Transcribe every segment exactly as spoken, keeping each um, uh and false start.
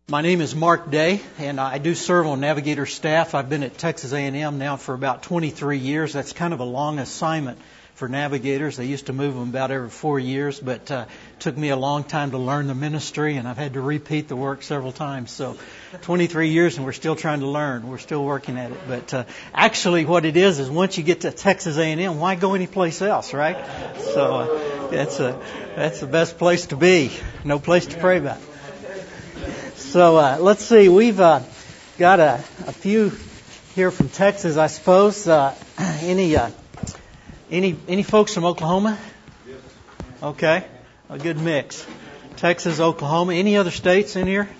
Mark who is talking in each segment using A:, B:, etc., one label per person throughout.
A: My name is Mark Day, and I do serve on Navigator staff. I've been at Texas A and M now for about twenty-three years. That's kind of a long assignment for navigators. They used to move them about every four years, but uh, it took me a long time to learn the ministry, and I've had to repeat the work several times. So twenty-three years, and we're still trying to learn. We're still working at it. But uh, actually what it is is once you get to Texas A and M, why go anyplace else, right? So uh, that's, a, that's the best place to be. No place to pray about. So uh, let's see, we've uh, got a, a few here from Texas, I suppose. Uh, any uh, any any folks from Oklahoma? Okay, a good mix. Texas, Oklahoma. Any other states in here?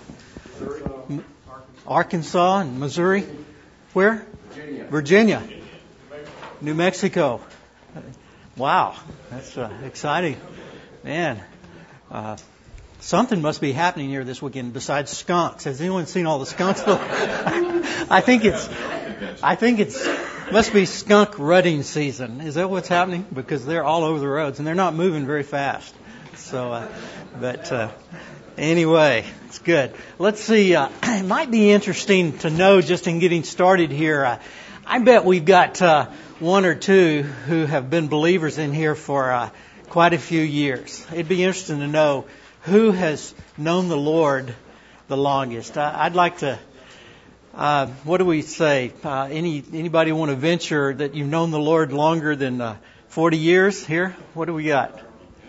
A: Arkansas and Missouri. Where? Virginia. Virginia. New Mexico. Wow, that's uh, exciting, man. Uh, Something must be happening here this weekend besides skunks. Has anyone seen all the skunks? I think it's, I think it's, must be skunk rutting season. Is that what's happening? Because they're all over the roads and they're not moving very fast. So, uh, but uh, anyway, it's good. Let's see. Uh, it might be interesting to know just in getting started here. Uh, I bet we've got uh, one or two who have been believers in here for uh, quite a few years. It'd be interesting to know who has known the Lord the longest. I, I'd like to, uh, what do we say? Uh, any Anybody want to venture that you've known the Lord longer than uh, forty years here? What do we got?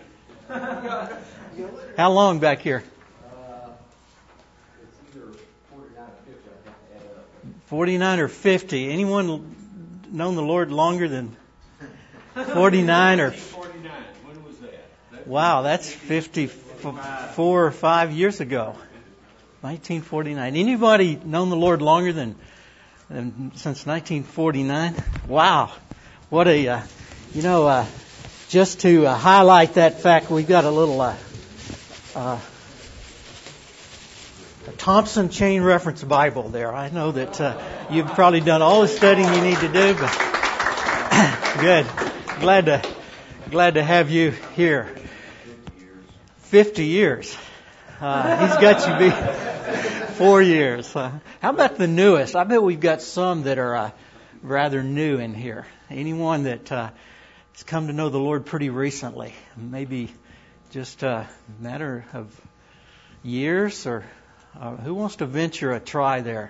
A: How long back here?
B: Uh, it's either forty-nine or fifty. I have to add up.
A: forty-nine or fifty. Anyone known the Lord longer than forty-nine or?
C: forty-nine. When was that? That
A: wow, that's fifty-four or five years ago. nineteen forty-nine. Anybody known the Lord longer than, than since nineteen forty-nine? Wow. What a, uh, you know, uh, just to uh, highlight that fact, we've got a little uh, uh, a Thompson Chain Reference Bible there. I know that uh, you've probably done all the studying you need to do, but good. Glad to glad to have you here. Fifty years. Uh, he's got you beat. Four years. Uh, how about the newest? I bet we've got some that are uh, rather new in here. Anyone that uh, has come to know the Lord pretty recently? Maybe just a matter of years, or uh, who wants to venture a try there?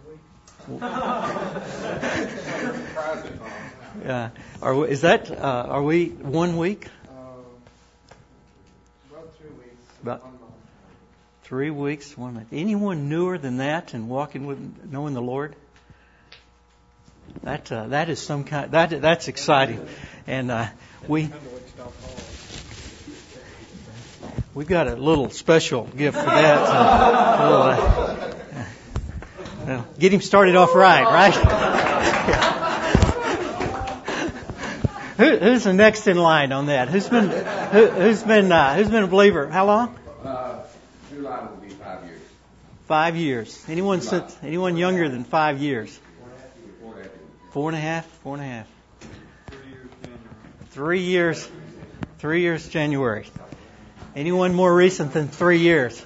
A: Yeah. Are is that? Uh, are we one week? About three weeks, one month. Anyone newer than that and walking with, knowing the Lord? That uh, that is some kind. That that's exciting, and uh, we we've got a little special gift for that. Uh, we'll, uh, uh, get him started off right, right? Who, who's the next in line on that? Who's been who, who's been uh, who's been a believer? How long?
B: Uh, July will be five years.
A: Five years. Anyone since, anyone younger than five years? Four and a half. Four and a half. Three years. Three years January. Anyone more recent than three years?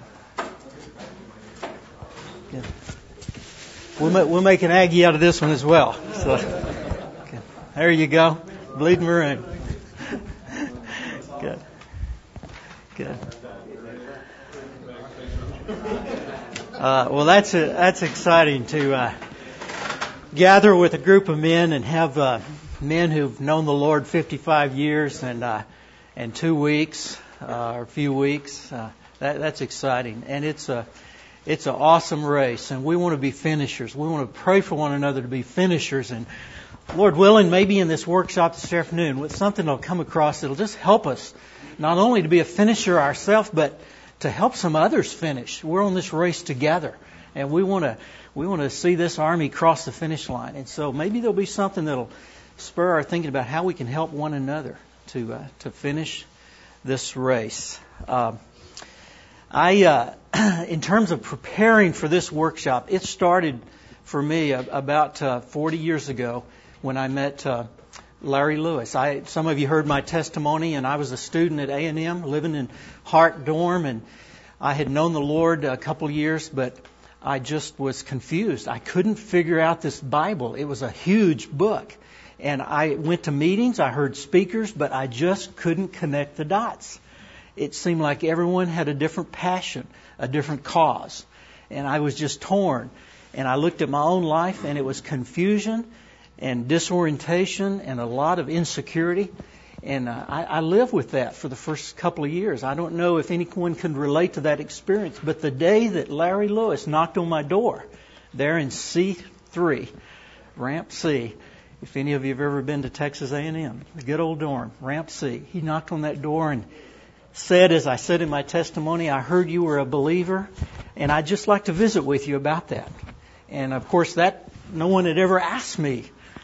A: Good. We'll ma- we'll make an Aggie out of this one as well. So okay. There you go. Bleeding maroon. Good. Good. Uh, well, that's a, that's exciting to uh, gather with a group of men and have uh, men who've known the Lord fifty-five years and uh, and two weeks uh, or a few weeks. Uh, that, that's exciting, and it's a it's an awesome race, and we want to be finishers. We want to pray for one another to be finishers, and Lord willing, maybe in this workshop this afternoon, with something that'll come across that'll just help us not only to be a finisher ourselves, but to help some others finish. We're on this race together, and we want to we want to see this army cross the finish line. And so maybe there'll be something that'll spur our thinking about how we can help one another to uh, to finish this race. Uh, I, uh, in terms of preparing for this workshop, it started for me about uh, forty years ago when I met uh, Larry Lewis. I, some of you heard my testimony, and I was a student at A and M, living in Hart Dorm, and I had known the Lord a couple of years, but I just was confused. I couldn't figure out this Bible. It was a huge book. And I went to meetings, I heard speakers, but I just couldn't connect the dots. It seemed like everyone had a different passion, a different cause. And I was just torn. And I looked at my own life, and it was confusion and disorientation and a lot of insecurity. And uh, I, I lived with that for the first couple of years. I don't know if anyone can relate to that experience, but the day that Larry Lewis knocked on my door, there in C three, Ramp C, if any of you have ever been to Texas A and M, the good old dorm, Ramp C, he knocked on that door and said, as I said in my testimony, I heard you were a believer, and I'd just like to visit with you about that. And of course, that no one had ever asked me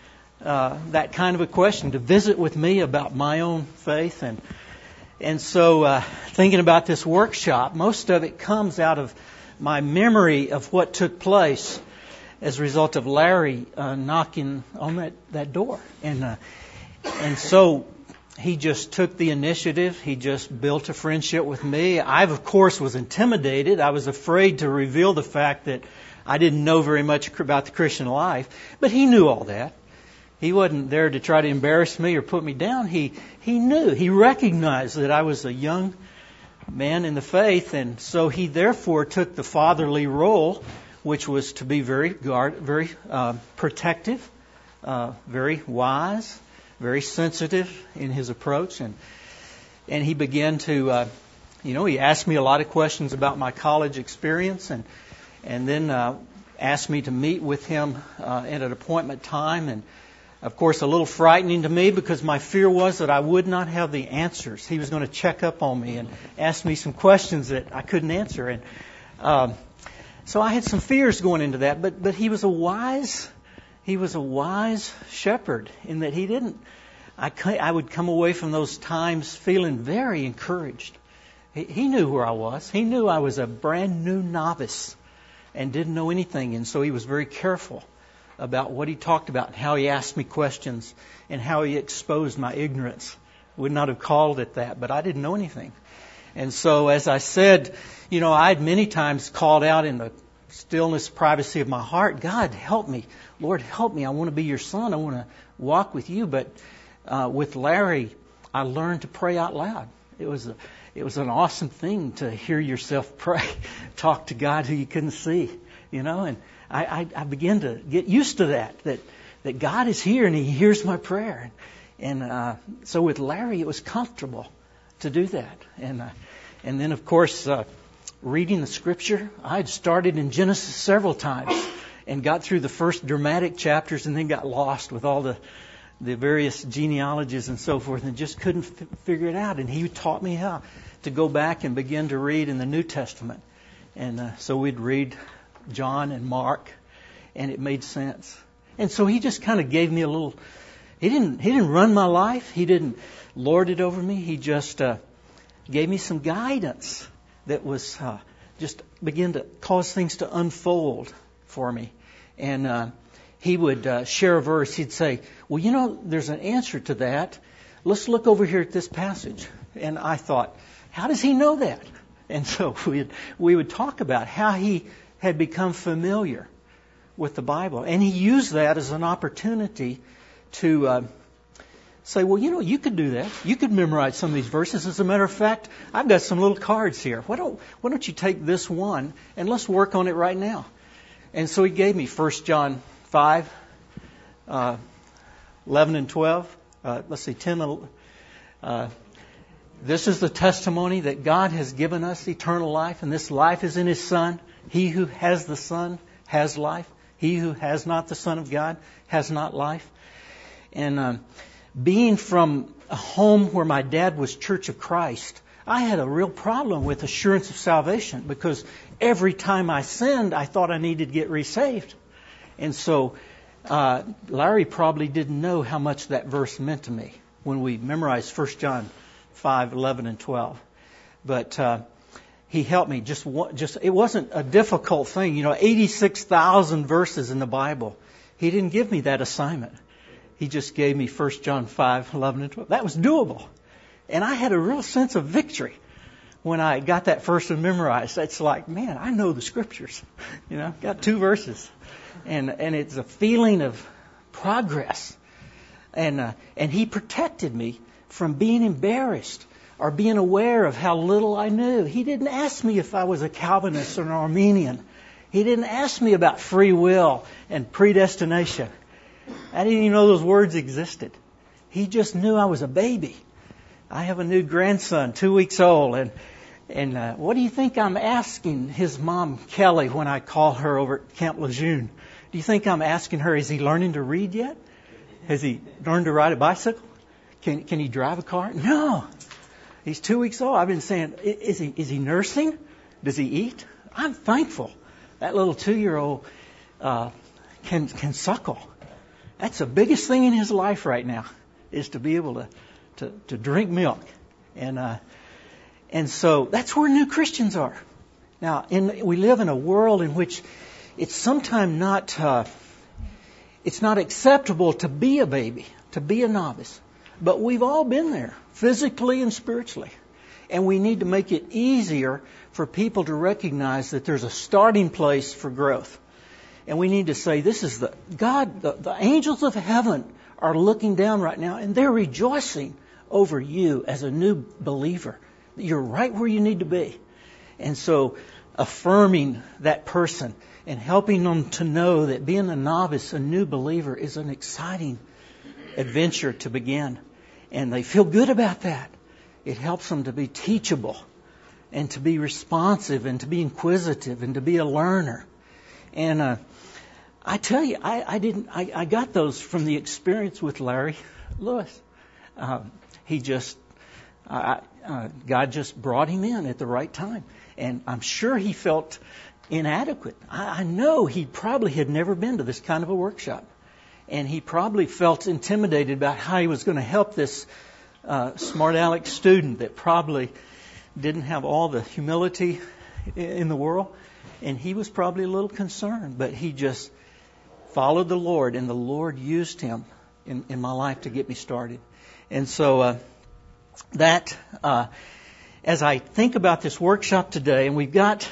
A: uh, that kind of a question, to visit with me about my own faith. And and so uh, thinking about this workshop, most of it comes out of my memory of what took place as a result of Larry uh, knocking on that, that door. And uh, and so he just took the initiative. He just built a friendship with me. I, of course, was intimidated. I was afraid to reveal the fact that I didn't know very much about the Christian life. But he knew all that. He wasn't there to try to embarrass me or put me down. He he knew. He recognized that I was a young man in the faith. And so he therefore took the fatherly role, which was to be very guard, very uh, protective, uh, very wise, very sensitive in his approach, and and he began to, uh, you know, he asked me a lot of questions about my college experience, and and then uh, asked me to meet with him uh, at an appointment time, and of course a little frightening to me because my fear was that I would not have the answers. He was going to check up on me and ask me some questions that I couldn't answer, and um, so I had some fears going into that. But but he was a wise. He was a wise shepherd in that he didn't, I, I would come away from those times feeling very encouraged. He, he knew where I was. He knew I was a brand new novice and didn't know anything. And so he was very careful about what he talked about and how he asked me questions and how he exposed my ignorance. Would not have called it that, but I didn't know anything. And so as I said, you know, I had many times called out in the stillness, privacy of my heart, God, help me. Lord, help me. I want to be your son. I want to walk with you. But uh, with Larry, I learned to pray out loud. It was a, it was an awesome thing to hear yourself pray, talk to God who you couldn't see, you know. And I, I, I began to get used to that, that that God is here and He hears my prayer. And uh, so with Larry, it was comfortable to do that. And uh, and then, of course, uh, reading the Scripture, I had started in Genesis several times and got through the first dramatic chapters and then got lost with all the the various genealogies and so forth and just couldn't f- figure it out. And he taught me how to go back and begin to read in the New Testament. And uh, so we'd read John and Mark, and it made sense. And so he just kind of gave me a little. He didn't. He didn't run my life. He didn't lord it over me. He just uh, gave me some guidance that was uh, just began to cause things to unfold for me. And uh, he would uh, share a verse. He'd say, well, you know, there's an answer to that. Let's look over here at this passage. And I thought, how does he know that? And so we'd, we would talk about how he had become familiar with the Bible. And he used that as an opportunity to uh, say, well, you know, you could do that. You could memorize some of these verses. As a matter of fact, I've got some little cards here. Why don't, why don't you take this one and let's work on it right now? And so he gave me First John five, uh, eleven and twelve. Uh, let's see, ten. Uh, this is the testimony that God has given us eternal life, and this life is in His Son. He who has the Son has life. He who has not the Son of God has not life. And um, being from a home where my dad was Church of Christ, I had a real problem with assurance of salvation because every time I sinned, I thought I needed to get resaved. And so uh, Larry probably didn't know how much that verse meant to me when we memorized First John five, eleven, and twelve. But uh, he helped me. Just, just it wasn't a difficult thing. You know, eighty-six thousand verses in the Bible. He didn't give me that assignment. He just gave me First John five, eleven, and twelve. That was doable. And I had a real sense of victory when I got that first one memorized, it's like, man, I know the scriptures. You know, got two verses. And and it's a feeling of progress. And uh, and He protected me from being embarrassed or being aware of how little I knew. He didn't ask me if I was a Calvinist or an Arminian. He didn't ask me about free will and predestination. I didn't even know those words existed. He just knew I was a baby. I have a new grandson, two weeks old, and and uh, what do you think I'm asking his mom, Kelly, when I call her over at Camp Lejeune? Do you think I'm asking her, is he learning to read yet? Has he learned to ride a bicycle? Can can he drive a car? No. He's two weeks old. I've been saying, is he is he nursing? Does he eat? I'm thankful. That little two-year-old uh, can can suckle. That's the biggest thing in his life right now, is to be able to to, to drink milk. And uh, and so that's where new Christians are. Now, in, we live in a world in which it's sometimes not uh, it's not acceptable to be a baby, to be a novice. But we've all been there, physically and spiritually. And we need to make it easier for people to recognize that there's a starting place for growth. And we need to say, this is the God, the, the angels of heaven are looking down right now, and they're rejoicing over you as a new believer. You're right where you need to be. And so affirming that person and helping them to know that being a novice, a new believer, is an exciting adventure to begin. And they feel good about that. It helps them to be teachable and to be responsive and to be inquisitive and to be a learner. And uh, I tell you, I, I didn't. I, I got those from the experience with Larry Lewis. Uh, he just, uh, uh, God just brought him in at the right time, and I'm sure he felt inadequate. I, I know he probably had never been to this kind of a workshop, and he probably felt intimidated about how he was going to help this uh, smart aleck student that probably didn't have all the humility in the world. And he was probably a little concerned, but he just followed the Lord, and the Lord used him in, in my life to get me started. And so uh, that, uh, as I think about this workshop today, and we've got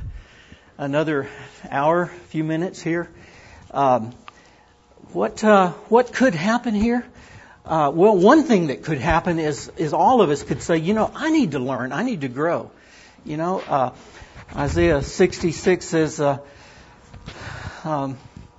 A: another hour, a few minutes here, um, what uh, what could happen here? Uh, well, one thing that could happen is is all of us could say, you know, I need to learn, I need to grow. You know, uh, Isaiah sixty-six says, uh, um,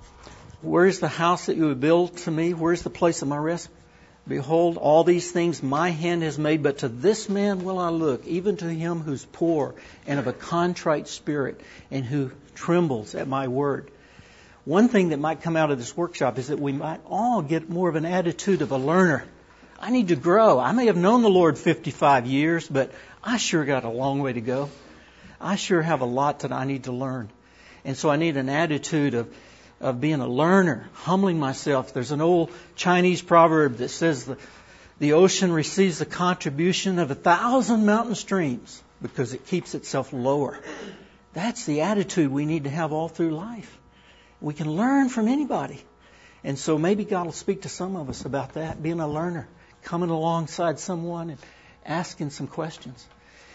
A: where's the house that you would build to me? Where's the place of my rest? Behold, all these things my hand has made, but to this man will I look, even to him who's poor and of a contrite spirit, and who trembles at my word. One thing that might come out of this workshop is that we might all get more of an attitude of a learner. I need to grow. I may have known the Lord fifty-five years, but I sure got a long way to go. I sure have a lot that I need to learn. And so I need an attitude of, of being a learner, humbling myself. There's an old Chinese proverb that says the, the ocean receives the contribution of a thousand mountain streams because it keeps itself lower. That's the attitude we need to have all through life. We can learn from anybody. And so maybe God will speak to some of us about that, being a learner, coming alongside someone and asking some questions.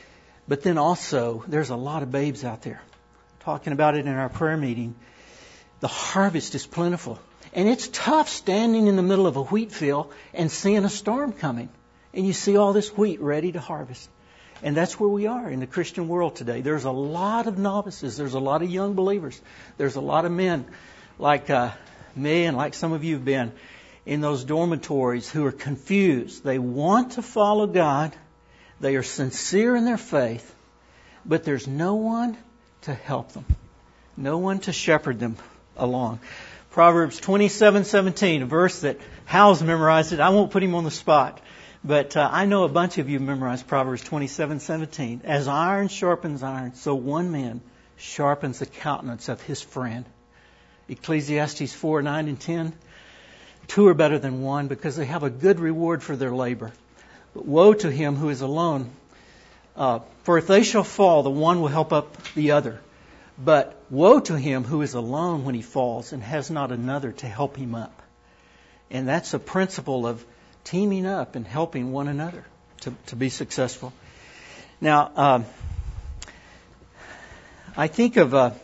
A: But then also, there's a lot of babes out there. Talking about it in our prayer meeting. The harvest is plentiful. And it's tough standing in the middle of a wheat field and seeing a storm coming. And you see all this wheat ready to harvest. And that's where we are in the Christian world today. There's a lot of novices. There's a lot of young believers. There's a lot of men like uh, me and like some of you have been in those dormitories who are confused. They want to follow God. They are sincere in their faith. But there's no one to help them. No one to shepherd them along. Proverbs twenty-seven seventeen, a verse that Hal's memorized it. I won't put him on the spot. But uh, I know a bunch of you memorized Proverbs twenty-seven seventeen. As iron sharpens iron, so one man sharpens the countenance of his friend. Ecclesiastes four nine and ten. Two are better than one because they have a good reward for their labor. But woe to him who is alone. Uh, for if they shall fall, the one will help up the other. But woe to him who is alone when he falls and has not another to help him up. And that's a principle of teaming up and helping one another to, to be successful. Now, um, I think of uh,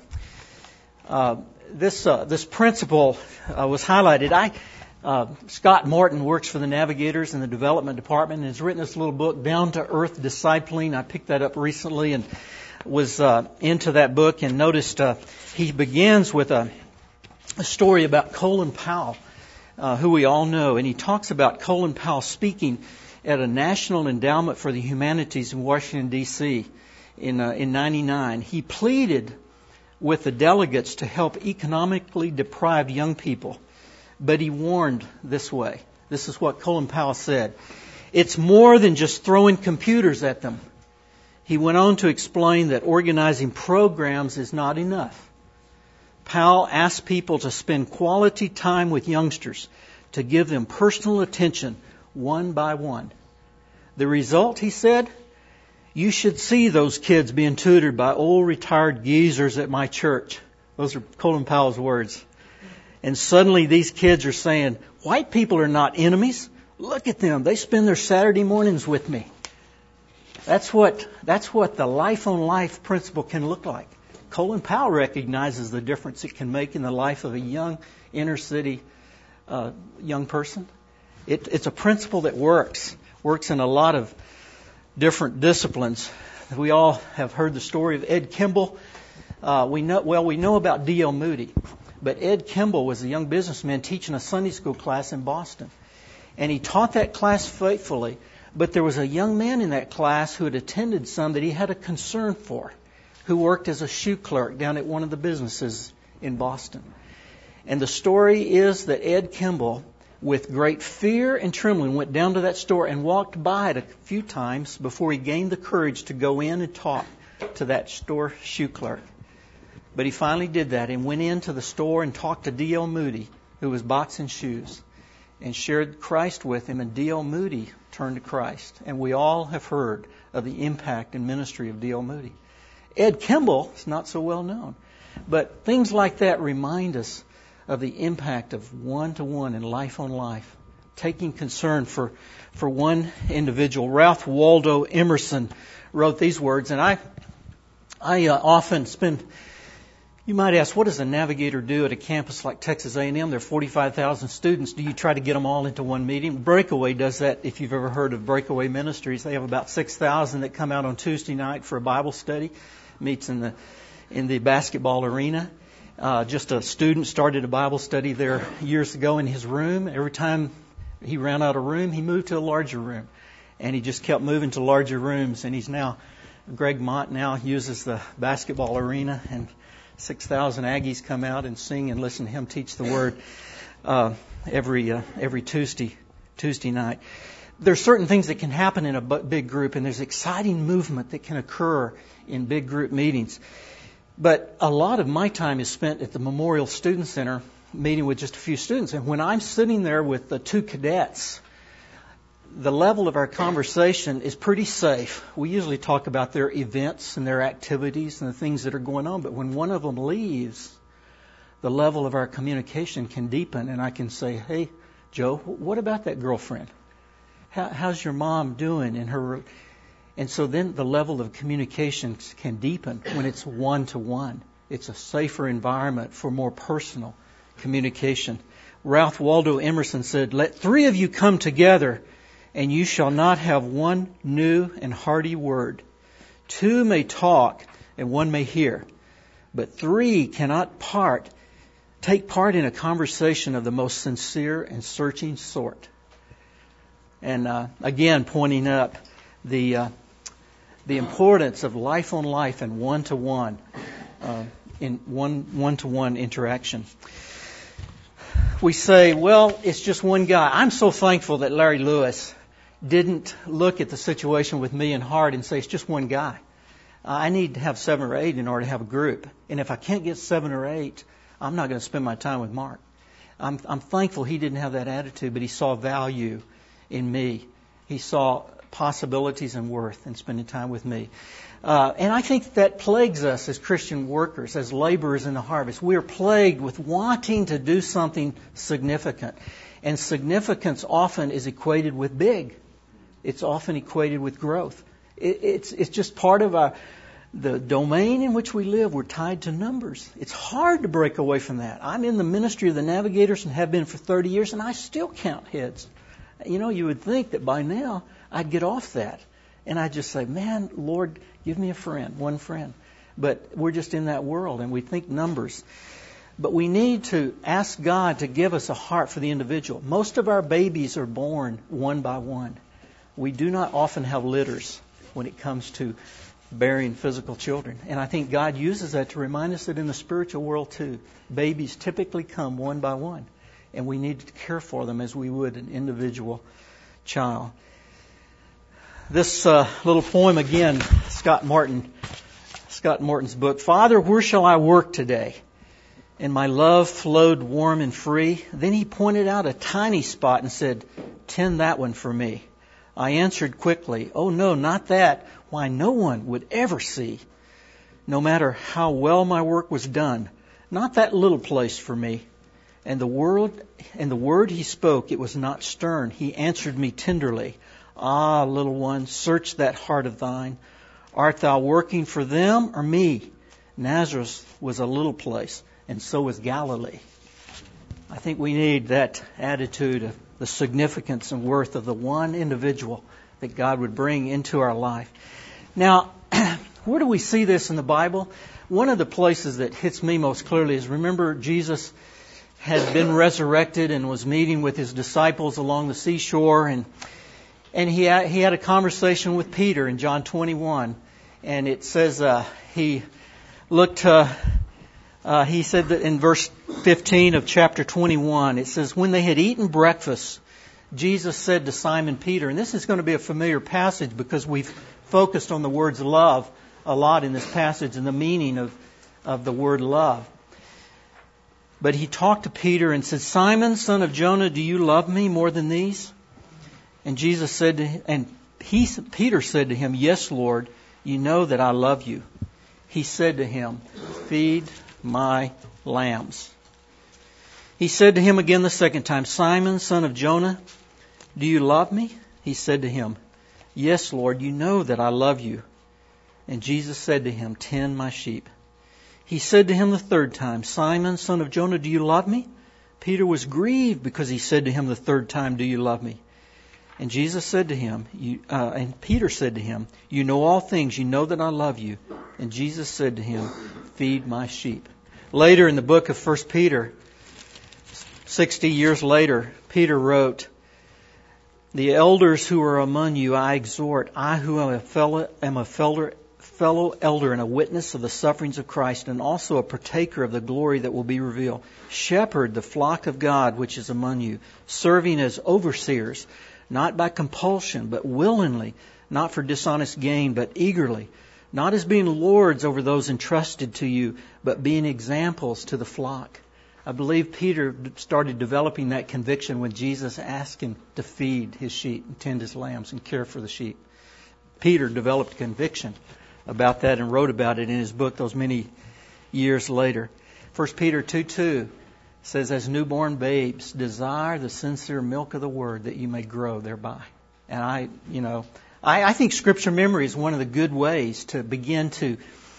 A: uh, this uh, this principle uh, was highlighted. I uh, Scott Morton works for the Navigators in the Development Department and has written this little book, Down to Earth Discipling. I picked that up recently and was uh, into that book and noticed uh, he begins with a, a story about Colin Powell, uh, who we all know, and he talks about Colin Powell speaking at a National Endowment for the Humanities in Washington, D C in uh, in ninety-nine. He pleaded with the delegates to help economically deprived young people, but he warned this way. This is what Colin Powell said. It's more than just throwing computers at them. He went on to explain that organizing programs is not enough. Powell asked people to spend quality time with youngsters, to give them personal attention one by one. The result, he said, you should see those kids being tutored by old retired geezers at my church. Those are Colin Powell's words. And suddenly these kids are saying, white people are not enemies. Look at them. They spend their Saturday mornings with me. That's what, that's what the life on life principle can look like. Colin Powell recognizes the difference it can make in the life of a young inner city uh, young person. It, it's a principle that works, works in a lot of different disciplines. We all have heard the story of Ed Kimball. Uh, we know, well, we know about D L Moody, but Ed Kimball was a young businessman teaching a Sunday school class in Boston. And he taught that class faithfully, but there was a young man in that class who had attended some that he had a concern for, who worked as a shoe clerk down at one of the businesses in Boston. And the story is that Ed Kimball, with great fear and trembling, went down to that store and walked by it a few times before he gained the courage to go in and talk to that store shoe clerk. But he finally did that and went into the store and talked to D L Moody, who was boxing shoes, and shared Christ with him. And D L Moody turned to Christ. And we all have heard of the impact and ministry of D L Moody. Ed Kimball is not so well known. But things like that remind us of the impact of one-to-one and life on life, taking concern for, for one individual. Ralph Waldo Emerson wrote these words, and I I uh, often spend, you might ask, what does a navigator do at a campus like Texas A and M? There are forty-five thousand students. Do you try to get them all into one meeting? Breakaway does that. If you've ever heard of Breakaway Ministries, they have about six thousand that come out on Tuesday night for a Bible study, meets in the in the basketball arena. Uh, just a student started a Bible study there years ago in his room. Every time he ran out of room, he moved to a larger room. And he just kept moving to larger rooms. And he's now, Greg Mott now uses the basketball arena, and six thousand Aggies come out and sing and listen to him teach the Word uh, every uh, every Tuesday Tuesday night. There's certain things that can happen in a big group, and there's exciting movement that can occur in big group meetings. But a lot of my time is spent at the Memorial Student Center meeting with just a few students. And when I'm sitting there with the two cadets, the level of our conversation is pretty safe. We usually talk about their events and their activities and the things that are going on. But when one of them leaves, the level of our communication can deepen. And I can say, hey, Joe, what about that girlfriend? How, how's your mom doing in her... And so then the level of communication can deepen when it's one-to-one. It's a safer environment for more personal communication. Ralph Waldo Emerson said, let three of you come together, and you shall not have one new and hearty word. Two may talk, and one may hear. But three cannot part, take part in a conversation of the most sincere and searching sort. And uh, again, pointing up the... Uh, the importance of life on life and one-to-one, uh, in one, one-to-one interaction. We say, well, it's just one guy. I'm so thankful that Larry Lewis didn't look at the situation with me in heart and say, it's just one guy. Uh, I need to have seven or eight in order to have a group. And if I can't get seven or eight, I'm not going to spend my time with Mark. I'm, I'm thankful he didn't have that attitude, but he saw value in me. He saw possibilities and worth in spending time with me. Uh, and I think that plagues us as Christian workers, as laborers in the harvest. We are plagued with wanting to do something significant. And significance often is equated with big. It's often equated with growth. It, it's it's just part of our the domain in which we live. We're tied to numbers. It's hard to break away from that. I'm in the ministry of the Navigators and have been for thirty years, and I still count heads. You know, you would think that by now I'd get off that. And I'd just say, man, Lord, give me a friend, one friend. But we're just in that world, and we think numbers. But we need to ask God to give us a heart for the individual. Most of our babies are born one by one. We do not often have litters when it comes to bearing physical children. And I think God uses that to remind us that in the spiritual world too, babies typically come one by one. And we need to care for them as we would an individual child. This uh, little poem again, Scott Martin, Scott Martin's book. Father, where shall I work today? And my love flowed warm and free. Then he pointed out a tiny spot and said, tend that one for me. I answered quickly, oh no, not that. Why, no one would ever see. No matter how well my work was done, not that little place for me. And the world, and the word he spoke, it was not stern. He answered me tenderly. Ah, little one, search that heart of thine. Art thou working for them or me? Nazareth was a little place, and so was Galilee. I think we need that attitude of the significance and worth of the one individual that God would bring into our life. Now, where do we see this in the Bible? One of the places that hits me most clearly is, remember, Jesus had been resurrected and was meeting with his disciples along the seashore, and and he had, he had a conversation with Peter in John twenty-one, and it says uh, he looked. Uh, uh, he said that in verse fifteen of chapter twenty-one, it says, when they had eaten breakfast, Jesus said to Simon Peter, and this is going to be a familiar passage because we've focused on the words love a lot in this passage and the meaning of of the word love. But he talked to Peter and said, Simon, son of Jonah, do you love me more than these? And Jesus said to him, and he, Peter said to him, yes, Lord, you know that I love you. He said to him, feed my lambs. He said to him again the second time, Simon, son of Jonah, do you love me? He said to him, yes, Lord, you know that I love you. And Jesus said to him, tend my sheep. He said to him the third time, Simon, son of Jonah, do you love me? Peter was grieved because he said to him the third time, do you love me? And Jesus said to him, you, uh, and Peter said to him, you know all things, you know that I love you. And Jesus said to him, feed my sheep. Later in the book of First Peter, sixty years later, Peter wrote, the elders who are among you I exhort, I who am a fellow, am a fellow, fellow elder and a witness of the sufferings of Christ, and also a partaker of the glory that will be revealed. Shepherd the flock of God which is among you, serving as overseers, not by compulsion, but willingly, not for dishonest gain, but eagerly, not as being lords over those entrusted to you, but being examples to the flock. I believe Peter started developing that conviction when Jesus asked him to feed his sheep and tend his lambs and care for the sheep. Peter developed conviction about that and wrote about it in his book those many years later. First Peter two two says, as newborn babes, desire the sincere milk of the word that you may grow thereby. And I, you know, I, I think scripture memory is one of the good ways to begin to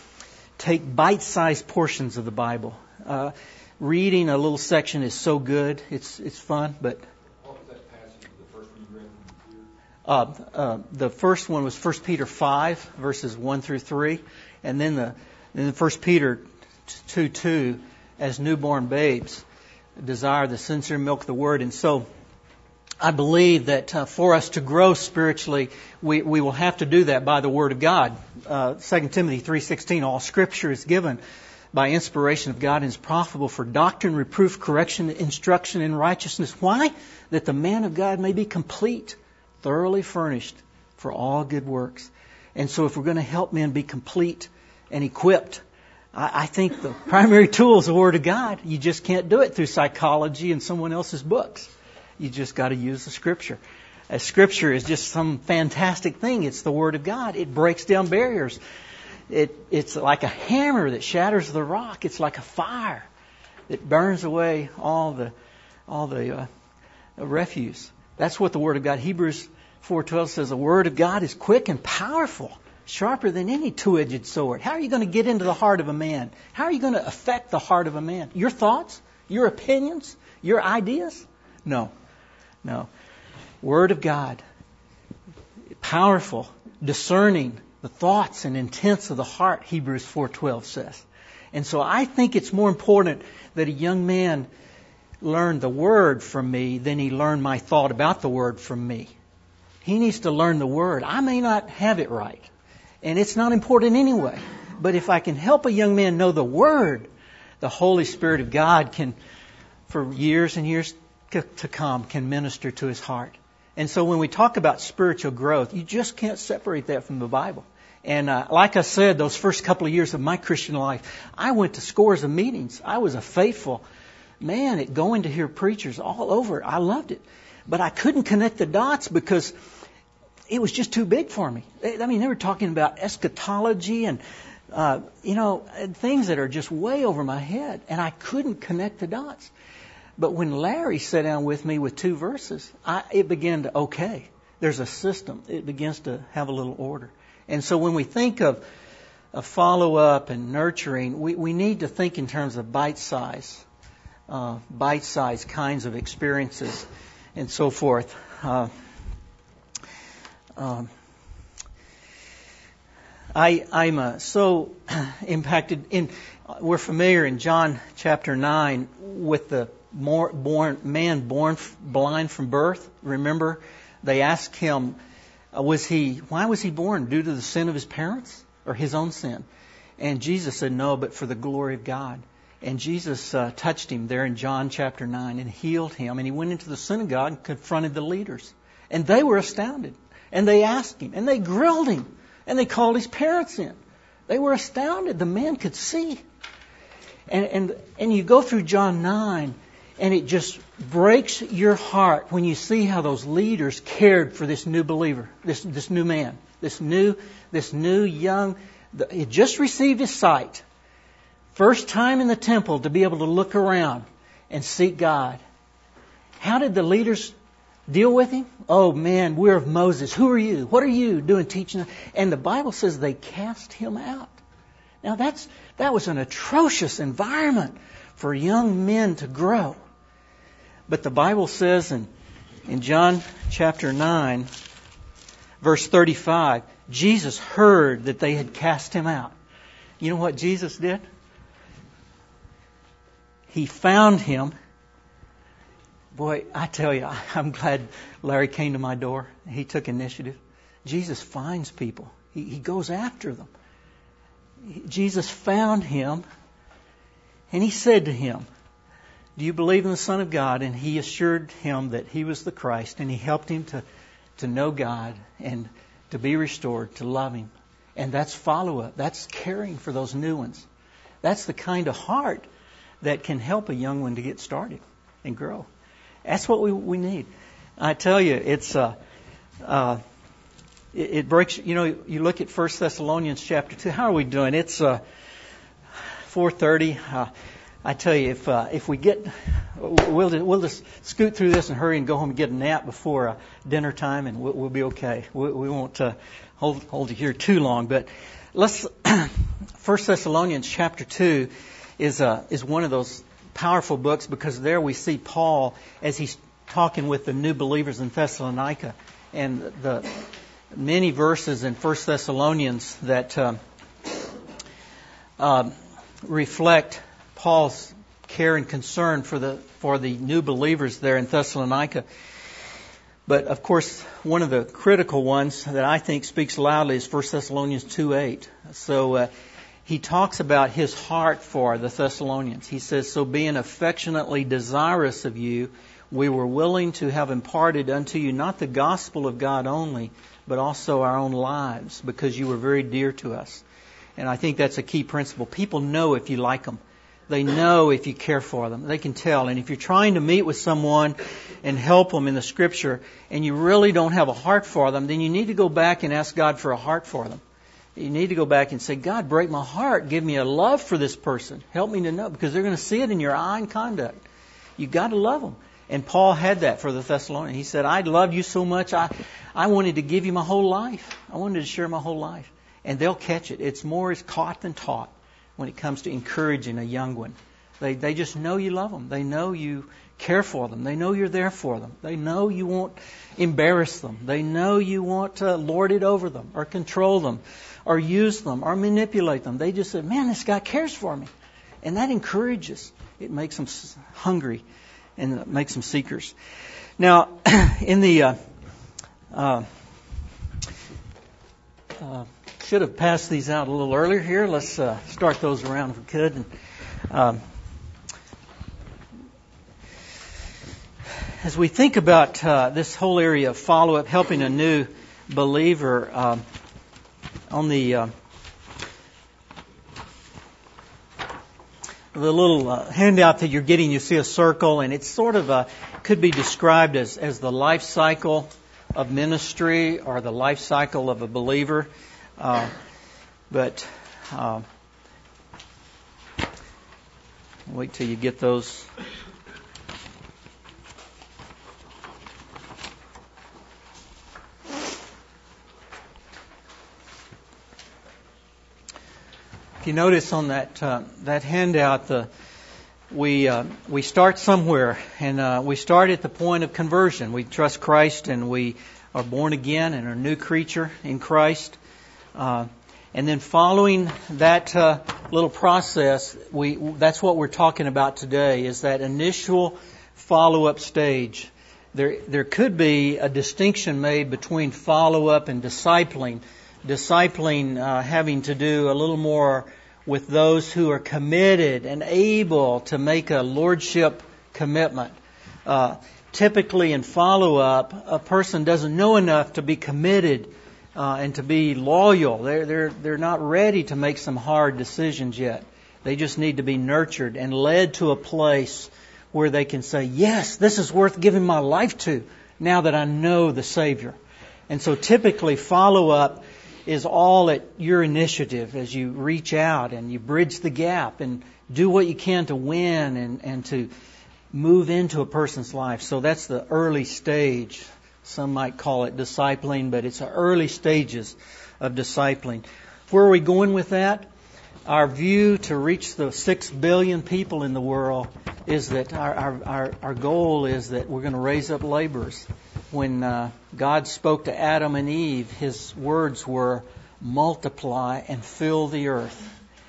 A: take bite-sized portions of the Bible. Uh, reading a little section is so good. It's it's fun, but
B: What was that passage, the first one you read from Peter?
A: uh, uh, the first one was First Peter five, verses one through three. And then the, then the First Peter two two, as newborn babes, desire the sincere milk of the word. And so I believe that uh, for us to grow spiritually, we, we will have to do that by the word of God. Uh, Second Timothy three sixteen, all scripture is given by inspiration of God and is profitable for doctrine, reproof, correction, instruction in righteousness. Why? That the man of God may be complete, thoroughly furnished for all good works. And so if we're going to help men be complete and equipped, I think the primary tool is the Word of God. You just can't do it through psychology and someone else's books. You just got to use the Scripture. As Scripture is just some fantastic thing. It's the Word of God. It breaks down barriers. It, it's like a hammer that shatters the rock. It's like a fire that burns away all the all the uh, refuse. That's what the Word of God. Hebrews four twelve says the Word of God is quick and powerful, sharper than any two-edged sword. How are you going to get into the heart of a man? How are you going to affect the heart of a man? Your thoughts? Your opinions? Your ideas? No. No. Word of God. Powerful, discerning the thoughts and intents of the heart, Hebrews four twelve says. And so I think it's more important that a young man learn the Word from me than he learn my thought about the Word from me. He needs to learn the Word. I may not have it right, and it's not important anyway. But if I can help a young man know the Word, the Holy Spirit of God can, for years and years to come, can minister to his heart. And so when we talk about spiritual growth, you just can't separate that from the Bible. And uh, like I said, those first couple of years of my Christian life, I went to scores of meetings. I was a faithful man at going to hear preachers all over. I loved it. But I couldn't connect the dots because it was just too big for me. I mean, they were talking about eschatology and, uh, you know, things that are just way over my head. And I couldn't connect the dots. But when Larry sat down with me with two verses, I, it began to, okay, there's a system. It begins to have a little order. And so when we think of, of follow-up and nurturing, we, we need to think in terms of bite-size, uh, bite-size kinds of experiences and so forth. Uh, um, I, I'm uh, so impacted. In we're familiar in John chapter nine with the more born man born blind from birth. Remember, they asked him, uh, "Was he? Why was he born? Due to the sin of his parents or his own sin?" And Jesus said, "No, but for the glory of God." And Jesus uh, touched him there in John chapter nine and healed him. And he went into the synagogue and confronted the leaders, and they were astounded. And they asked him, and they grilled him, and they called his parents in. They were astounded. The man could see. And and and you go through John nine, and it just breaks your heart when you see how those leaders cared for this new believer, this this new man, this new this new young. He just received his sight, first time in the temple to be able to look around and seek God. How did the leaders deal with him? Oh man, we're of Moses. Who are you? What are you doing teaching? And the Bible says they cast him out. Now that's that was an atrocious environment for young men to grow. But the Bible says in, in John chapter nine, verse thirty-five, Jesus heard that they had cast him out. You know what Jesus did? He found him. Boy, I tell you, I'm glad Larry came to my door. He took initiative. Jesus finds people. He, he goes after them. Jesus found him, and he said to him, "Do you believe in the Son of God?" And he assured him that he was the Christ, and he helped him to, to know God and to be restored, to love him. And that's follow-up. That's caring for those new ones. That's the kind of heart that can help a young one to get started and grow. That's what we we need. I tell you, it's uh, uh, it, it breaks. You know, you look at First Thessalonians chapter two. How are we doing? It's uh, four thirty. Uh, I tell you, if uh, if we get, we'll we'll just scoot through this and hurry and go home and get a nap before uh, dinner time, and we'll, we'll be okay. We, we won't uh, hold hold you here too long. But let's First Thessalonians chapter two is uh, is one of those powerful books, because there we see Paul as he's talking with the new believers in Thessalonica, and the many verses in First Thessalonians that uh, uh, reflect Paul's care and concern for the for the new believers there in Thessalonica. But of course, one of the critical ones that I think speaks loudly is First Thessalonians two eight. So uh, he talks about his heart for the Thessalonians. He says, "So being affectionately desirous of you, we were willing to have imparted unto you not the gospel of God only, but also our own lives, because you were very dear to us." And I think that's a key principle. People know if you like them. They know if you care for them. They can tell. And if you're trying to meet with someone and help them in the Scripture, and you really don't have a heart for them, then you need to go back and ask God for a heart for them. You need to go back and say, "God, break my heart. Give me a love for this person. Help me to know," because they're going to see it in your eye and conduct. You've got to love them. And Paul had that for the Thessalonians. He said, I loved you so much, I, I wanted to give you my whole life. I wanted to share my whole life. And they'll catch it. It's more is caught than taught when it comes to encouraging a young one. They they just know you love them. They know you care for them. They know you're there for them. They know you won't embarrass them. They know you won't uh, lord it over them or control them or use them or manipulate them. They just say, man, this guy cares for me. And that encourages. It makes them hungry and it makes them seekers. Now, in the... Uh, uh, uh, should have passed these out a little earlier here. Let's uh, start those around if we could. And, um, as we think about uh, this whole area of follow-up, helping a new believer, um, on the uh, the little uh, handout that you're getting, you see a circle, and it's sort of a, could be described as, as the life cycle of ministry or the life cycle of a believer. Uh, but uh, wait till you get those. If you notice on that uh, that handout, the we uh, we start somewhere, and uh, we start at the point of conversion. We trust Christ, and we are born again, and are a new creature in Christ. Uh, and then following that uh, little process, we that's what we're talking about today, is that initial follow-up stage. There there could be a distinction made between follow-up and discipling. Discipling uh, having to do a little more with those who are committed and able to make a lordship commitment. Uh, typically in follow-up, a person doesn't know enough to be committed uh, and to be loyal. They're, they're, they're not ready to make some hard decisions yet. They just need to be nurtured and led to a place where they can say, yes, this is worth giving my life to now that I know the Savior. And so typically follow-up is all at your initiative as you reach out and you bridge the gap and do what you can to win and, and to move into a person's life. So that's the early stage. Some might call it discipling, but it's the early stages of discipling. Where are we going with that? Our view to reach the six billion people in the world is that our, our, our, our goal is that we're going to raise up laborers. When uh, God spoke to Adam and Eve, His words were, multiply and fill the earth.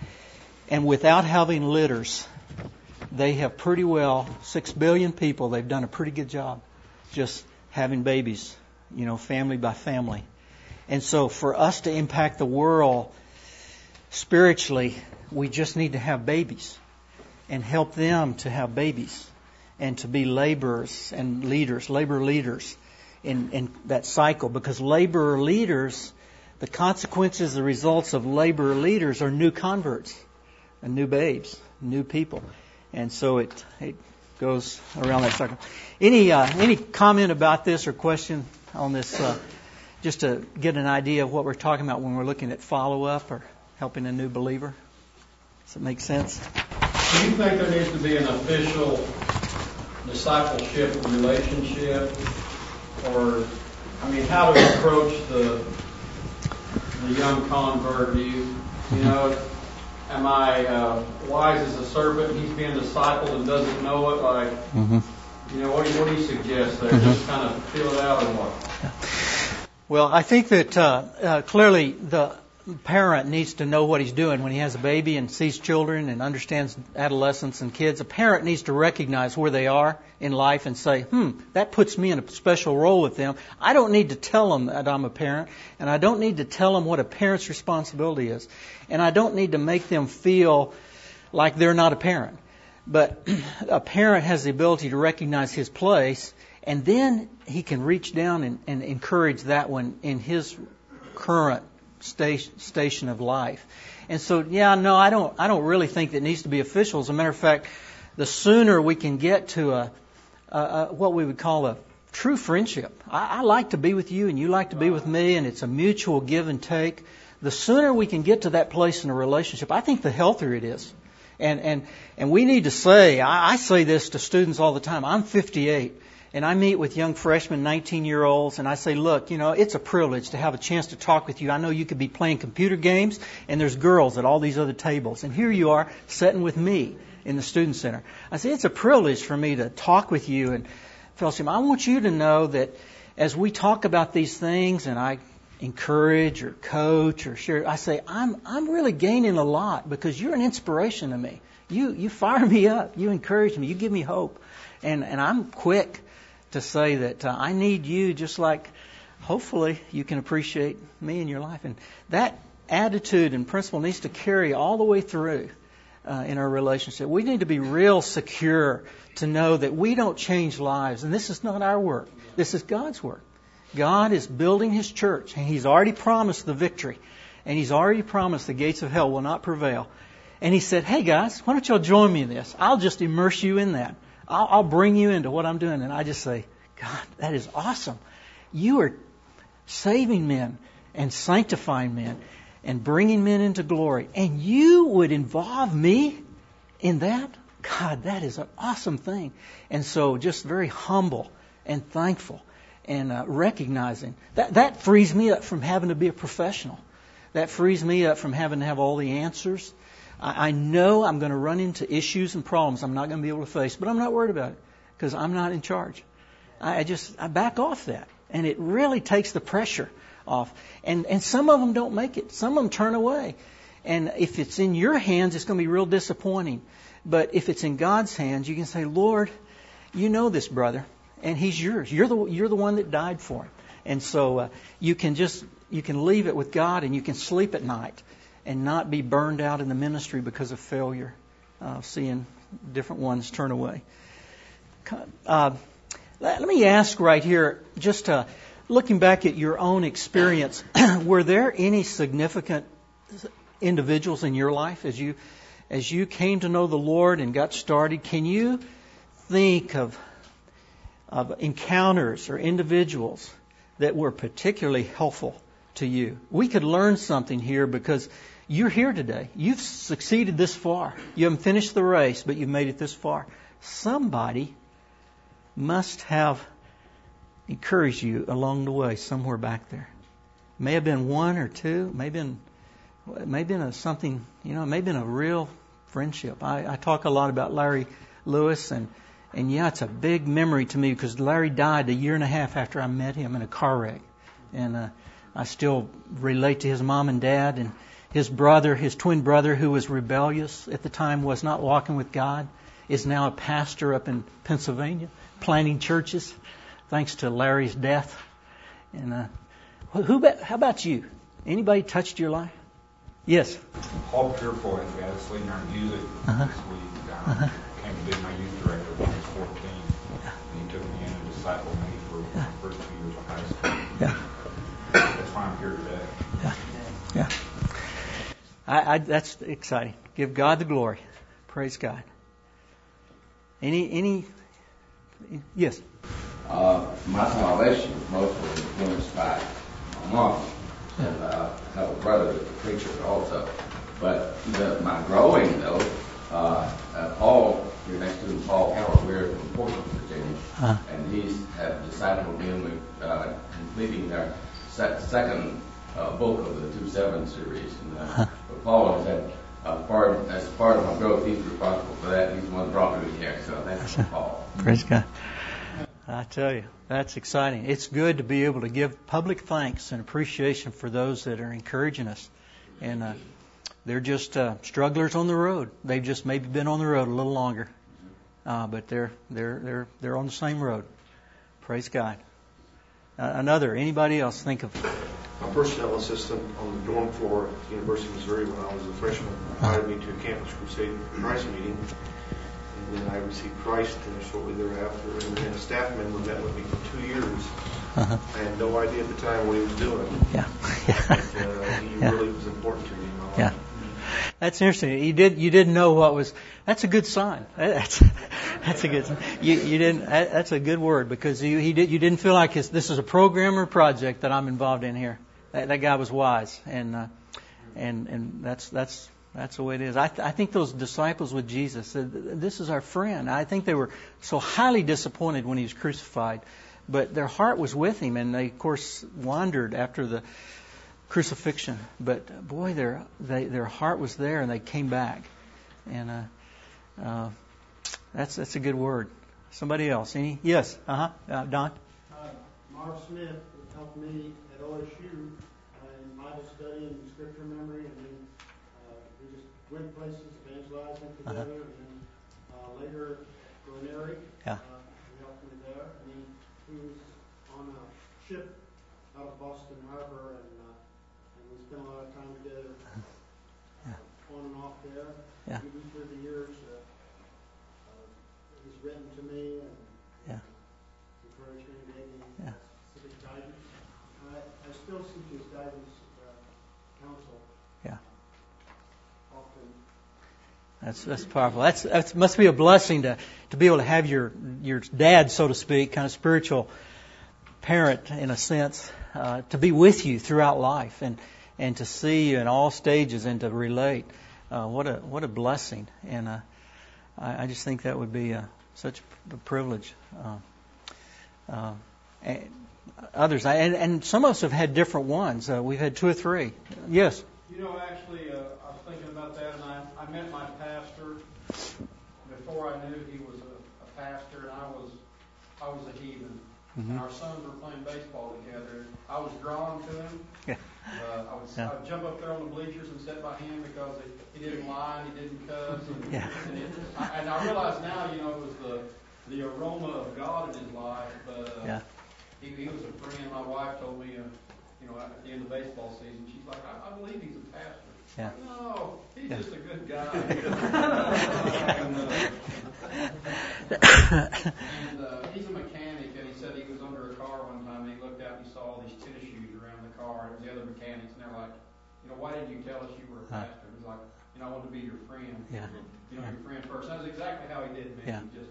A: And without having litters, they have pretty well, six billion people, they've done a pretty good job just having babies, you know, family by family. And so for us to impact the world spiritually, we just need to have babies and help them to have babies and to be laborers and leaders, labor leaders. In, in that cycle, because laborer leaders, the consequences, the results of laborer leaders are new converts and new babes, new people, and so it it goes around that cycle. Any uh, any comment about this or question on this, uh, just to get an idea of what we're talking about when we're looking at follow up or helping a new believer? Does it make sense?
C: Do you think there needs to be an official discipleship relationship? Or, I mean, how to approach the the young convert? Do you, you know, am I uh, wise as a serpent? He's being discipled and doesn't know it. Like, mm-hmm. you know, what do you, what do you suggest there? Mm-hmm. Just kind of feel it out or what?
A: Well, I think that uh, uh, clearly the parent needs to know what he's doing when he has a baby and sees children and understands adolescents and kids. A parent needs to recognize where they are in life and say, hmm, that puts me in a special role with them. I don't need to tell them that I'm a parent, and I don't need to tell them what a parent's responsibility is. And I don't need to make them feel like they're not a parent. But a parent has the ability to recognize his place, and then he can reach down and, and encourage that one in his current Station, station of life. And so, yeah, no, I don't. I don't really think that it needs to be official. As a matter of fact, the sooner we can get to a, a, a what we would call a true friendship. I, I like to be with you, and you like to be with me, and it's a mutual give and take. The sooner we can get to that place in a relationship, I think the healthier it is. And and and we need to say, I, I say this to students all the time. I'm fifty-eight, and I meet with young freshmen, nineteen-year-olds, and I say, look, you know, it's a privilege to have a chance to talk with you. I know you could be playing computer games, and there's girls at all these other tables, and here you are sitting with me in the Student Center. I say, it's a privilege for me to talk with you and fellowship. I want you to know that as we talk about these things, and I encourage or coach or share, I say, I'm I'm really gaining a lot because you're an inspiration to me. You you fire me up. You encourage me. You give me hope. And and I'm quick to say that uh, I need you just like hopefully you can appreciate me in your life. And that attitude and principle needs to carry all the way through uh, in our relationship. We need to be real secure to know that we don't change lives. And this is not our work. This is God's work. God is building His church, and He's already promised the victory. And He's already promised the gates of hell will not prevail. And He said, hey guys, why don't y'all join me in this? I'll just immerse you in that. I'll, I'll bring you into what I'm doing. And I just say, God, that is awesome. You are saving men and sanctifying men and bringing men into glory. And you would involve me in that? God, that is an awesome thing. And so just very humble and thankful. And uh, recognizing that that frees me up from having to be a professional. That frees me up from having to have all the answers. I, I know I'm going to run into issues and problems I'm not going to be able to face, but I'm not worried about it because I'm not in charge. I, I just I back off that, and it really takes the pressure off. And and some of them don't make it. Some of them turn away. And if it's in your hands, it's going to be real disappointing. But if it's in God's hands, you can say, Lord, you know this brother. And he's yours. You're the you're the one that died for him. And so uh, you can just you can leave it with God, and you can sleep at night and not be burned out in the ministry because of failure, uh, seeing different ones turn away. Uh, let, let me ask right here, just uh, looking back at your own experience, were there any significant individuals in your life as you as you came to know the Lord and got started? Can you think of of encounters or individuals that were particularly helpful to you? We could learn something here because you're here today. You've succeeded this far. You haven't finished the race, but you've made it this far. Somebody must have encouraged you along the way somewhere back there. May have been one or two. May have been, it may have been a something, you know, it may have been a real friendship. I, I talk a lot about Larry Lewis, and And yeah, it's a big memory to me because Larry died a year and a half after I met him in a car wreck. And uh, I still relate to his mom and dad. And his brother, his twin brother, who was rebellious at the time, was not walking with God, is now a pastor up in Pennsylvania, planting churches, thanks to Larry's death. And uh, who? How about you? Anybody touched your life? Yes.
D: Paul Purefoy, we had a sleep nerd music
A: Uh-huh.
D: this week. Um,
A: Uh-huh.
D: Came to be my youth director when I was fourteen.
A: Yeah.
D: And he took me in and discipled me for
A: Yeah.
D: the first two years of high school.
A: Yeah.
D: That's why I'm here today.
A: Yeah. Yeah. I, I, that's exciting. Give God the glory. Praise God. Any, any, yes.
E: Uh, my salvation was mostly influenced by my mom, and uh, I have a brother that's a preacher also. But the, my growing, though, uh, uh, Paul, your next to Paul Howard, we're in Portland, Virginia,
A: Huh.
E: and he's had discipled me in the, uh, completing their se- second uh, book of the two seven series. And, uh,
A: Huh.
E: but Paul has had uh, part as part of my growth. He's responsible for that. He's the one that brought me here, so that's Paul.
A: Praise God. I tell you, that's exciting. It's good to be able to give public thanks and appreciation for those that are encouraging us. And uh, they're just uh, strugglers on the road. They've just maybe been on the road a little longer, uh, but they're they're they're they're on the same road. Praise God. Uh, another. Anybody else think of?
F: My personnel assistant on the dorm floor at the University of Missouri when I was a freshman invited me to a campus crusade Christ meeting. And then I received Christ uh, shortly thereafter. And then a staff member met with me for two years.
A: Uh-huh.
F: I had no idea at the time what he was doing.
A: Yeah.
F: But uh, he
A: Yeah.
F: really was important to me in my life.
A: Yeah. That's interesting. You did. You didn't know what was. That's a good sign. That's that's a good. You you didn't. That's a good word because you he did. You didn't feel like it's, this is a program or project that I'm involved in here. That, that guy was wise, and uh, and and that's that's That's the way it is. I, th- I think those disciples with Jesus said, this is our friend. I think they were so highly disappointed when he was crucified, but their heart was with him, and they, of course, wandered after the crucifixion. But boy, their they, their heart was there, and they came back. And uh, uh, that's that's a good word. Somebody else? Any? Yes. Uh-huh. Uh, Don?
G: Uh, Marv Smith helped me at O S U uh, in Bible study and scripture memory, and then uh, we just went places, evangelizing together,
A: Uh-huh.
G: and then uh, later at Glenary,
A: Yeah.
G: uh, he helped me there, and he, he was on a ship out of Boston Harbor, and, uh, and we spent a lot of time together uh, on and off there.
A: Yeah.
G: Even through the years, uh, uh, he's written to me and
A: Yeah.
G: encouraged me, gave me
A: Yeah.
G: specific guidance. I, I still seek his guidance, uh, counsel.
A: Yeah.
G: Often.
A: That's that's powerful. That's that must be a blessing to to be able to have your your dad, so to speak, kind of spiritual parent in a sense, uh, to be with you throughout life and and to see you in all stages and to relate. Uh, what a what a blessing, and uh, I, I just think that would be uh, such a privilege. Uh, uh, and others, I, and, and some of us have had different ones. Uh, we've had two or three. Yes.
C: You know, actually, uh, I was thinking about that, and I, I met my pastor before I knew he was a, a pastor, and I was I was a heathen.
A: Mm-hmm.
C: And our sons were playing baseball together. I was drawn to him.
A: Yeah.
C: Uh, I would
A: Yeah.
C: I'd jump up there on the bleachers and sit by him because he, he didn't lie and he didn't cuss. And,
A: Yeah.
C: and, it, I, and I realize now, you know, it was the the aroma of God in his life. But uh,
A: Yeah.
C: he, he was a friend. My wife told me, uh, you know, at the end of baseball season, she's like, I, I believe he's a pastor.
A: Yeah.
C: No, he's
A: Yeah.
C: just a good guy. and uh, and uh, he's a mechanic, and he said he was under a car one time, and he looked out and he saw all these tennis shoes around the car, and it was the other mechanics, and they're like, you know, why didn't you tell us you were a
A: Huh.
C: pastor? He's like, you know, I wanted to be your friend.
A: Yeah.
C: You know, your friend first. That's exactly how he did, man.
A: Yeah.
C: He just,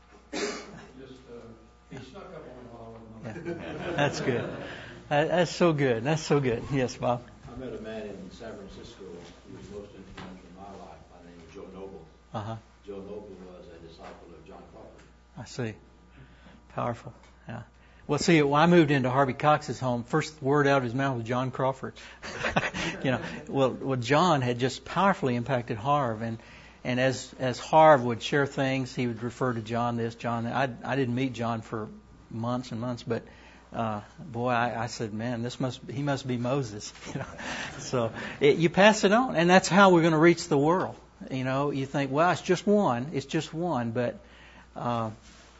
C: just, uh, he snuck up on me while I wasn't
A: Yeah.
C: looking.
A: That's good. That, that's so good. That's so good. Yes, Bob.
B: I met a man in San Francisco who was most influential in my life by the name of Joe Noble.
A: Uh huh.
B: Joe Noble was a disciple of John Crawford.
A: I see. Powerful. Yeah. Well, see, when I moved into Harvey Cox's home, first word out of his mouth was John Crawford. you know, well, well, John had just powerfully impacted Harv, and and as as Harv would share things, he would refer to John this, John that. I I didn't meet John for months and months, but uh, boy, I, I said, man, this must he must be Moses. You know, so it, you pass it on, and that's how we're going to reach the world. You know, you think, well, it's just one, it's just one, but uh,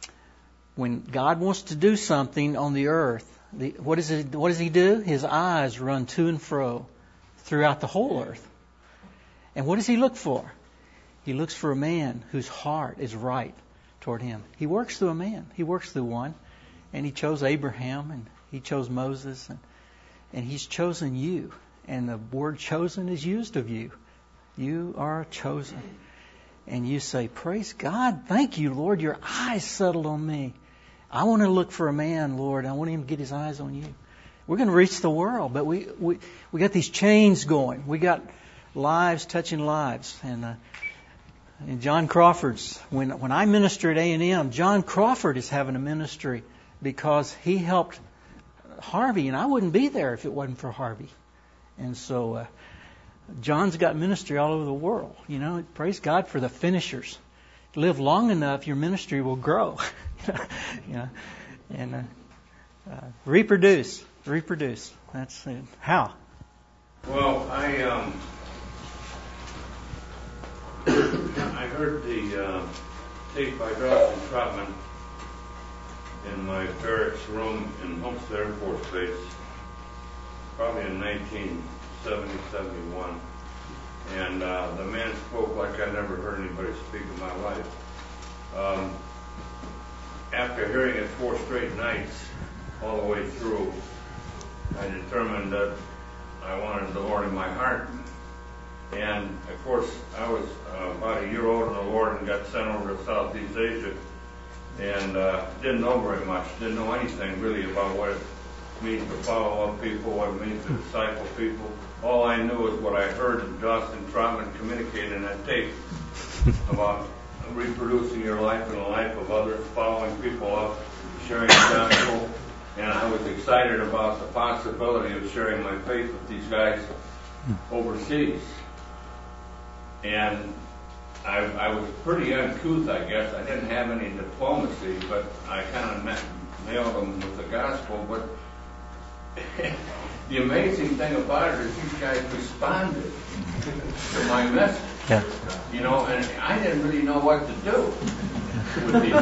A: when God wants to do something on the earth, the, what is it? What does He do? His eyes run to and fro throughout the whole earth, and what does He look for? He looks for a man whose heart is right toward Him. He works through a man. He works through one, and He chose Abraham, and He chose Moses, and and He's chosen you. And the word "chosen" is used of you. You are chosen. And you say, praise God, thank you, Lord, your eyes settled on me. I want to look for a man, Lord. I want him to get his eyes on you. We're going to reach the world, but we we, we got these chains going. We got lives touching lives. And, uh, and John Crawford's, when when I minister at A and M, John Crawford is having a ministry because he helped Harvey, and I wouldn't be there if it wasn't for Harvey. And so uh, John's got ministry all over the world. You know, praise God for the finishers. Live long enough, your ministry will grow. you know, and uh, uh, reproduce, reproduce. That's it. How?
H: Well, I um, I heard the uh, tape by Dawson Trotman in my barracks room in Homestead Air Force Base, probably in nineteen seventy, seventy-one. And uh, the man spoke like I never heard anybody speak in my life. Um, after hearing it four straight nights, all the way through, I determined that I wanted the Lord in my heart. And of course, I was uh, about a year old in the Lord and got sent over to Southeast Asia, and uh, didn't know very much, didn't know anything really about what it means to follow up people, what it means to disciple people. All I knew is what I heard Dustin Trotman communicate in that tape about reproducing your life and the life of others, following people up, sharing the gospel. And I was excited about the possibility of sharing my faith with these guys overseas. And I, I was pretty uncouth, I guess. I didn't have any diplomacy, but I kind of nailed them with the gospel. But the amazing thing about it is these guys responded to my message.
A: Yeah.
H: You know, and I didn't really know what to do with these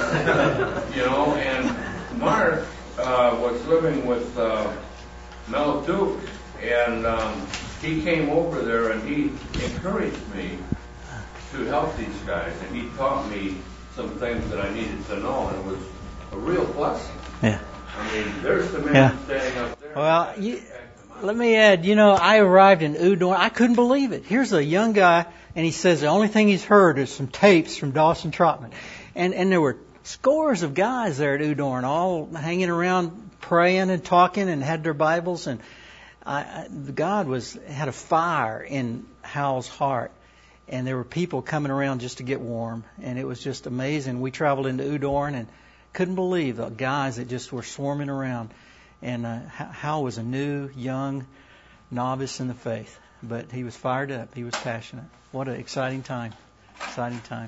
H: guys. You know, and Mark uh, was living with uh, Mel Duke, and um, he came over there and he encouraged me to help these guys, and he taught me some things that I needed to know, and it was a real blessing.
A: Yeah.
H: I mean, there's the man
A: Yeah.
H: standing up there.
A: Well, you, let me add, you know, I arrived in Udorn. I couldn't believe it. Here's a young guy, and he says the only thing he's heard is some tapes from Dawson Trotman. And, and there were scores of guys there at Udorn, all hanging around praying and talking and had their Bibles. And I, I, God was had a fire in Hal's heart. And there were people coming around just to get warm. And it was just amazing. We traveled into Udorn and couldn't believe the guys that just were swarming around. And uh, Hal was a new, young novice in the faith. But he was fired up. He was passionate. What an exciting time. Exciting time.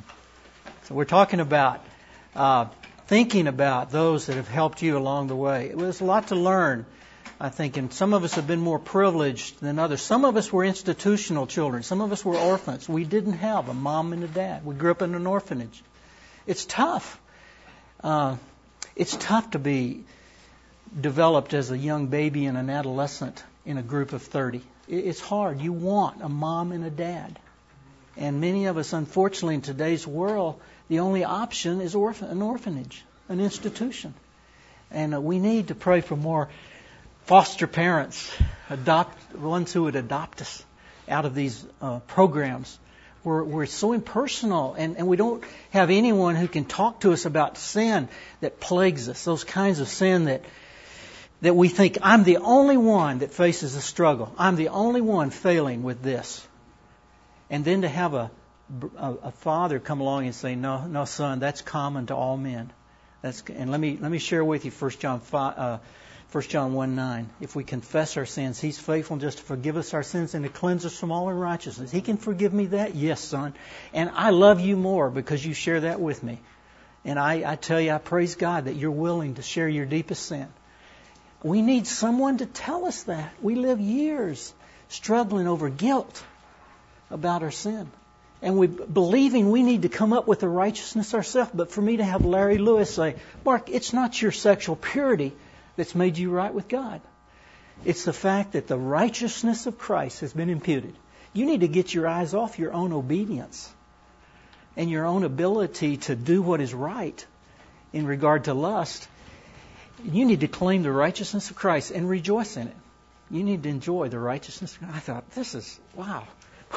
A: So we're talking about uh, thinking about those that have helped you along the way. It was a lot to learn, I think, and some of us have been more privileged than others. Some of us were institutional children. Some of us were orphans. We didn't have a mom and a dad. We grew up in an orphanage. It's tough. Uh, it's tough to be developed as a young baby and an adolescent in a group of thirty. It's hard. You want a mom and a dad. And many of us, unfortunately, in today's world, the only option is orphan, an orphanage, an institution. And uh, we need to pray for more foster parents, adopt ones who would adopt us out of these uh, programs. We're, we're so impersonal, and, and we don't have anyone who can talk to us about sin that plagues us, those kinds of sin that that we think, I'm the only one that faces a struggle. I'm the only one failing with this. And then to have a, a, a father come along and say, no, no, son, that's common to all men. That's, and let me let me share with you First John five, uh, First John one nine. If we confess our sins, He's faithful just to forgive us our sins and to cleanse us from all unrighteousness. He can forgive me that? Yes, son. And I love you more because you share that with me. And I, I tell you, I praise God that you're willing to share your deepest sin. We need someone to tell us that. We live years struggling over guilt about our sin. And we believing we need to come up with the righteousness ourselves. But for me to have Larry Lewis say, Mark, it's not your sexual purity that's made you right with God. It's the fact that the righteousness of Christ has been imputed. You need to get your eyes off your own obedience and your own ability to do what is right in regard to lust. You need to claim the righteousness of Christ and rejoice in it. You need to enjoy the righteousness. I thought, this is, wow.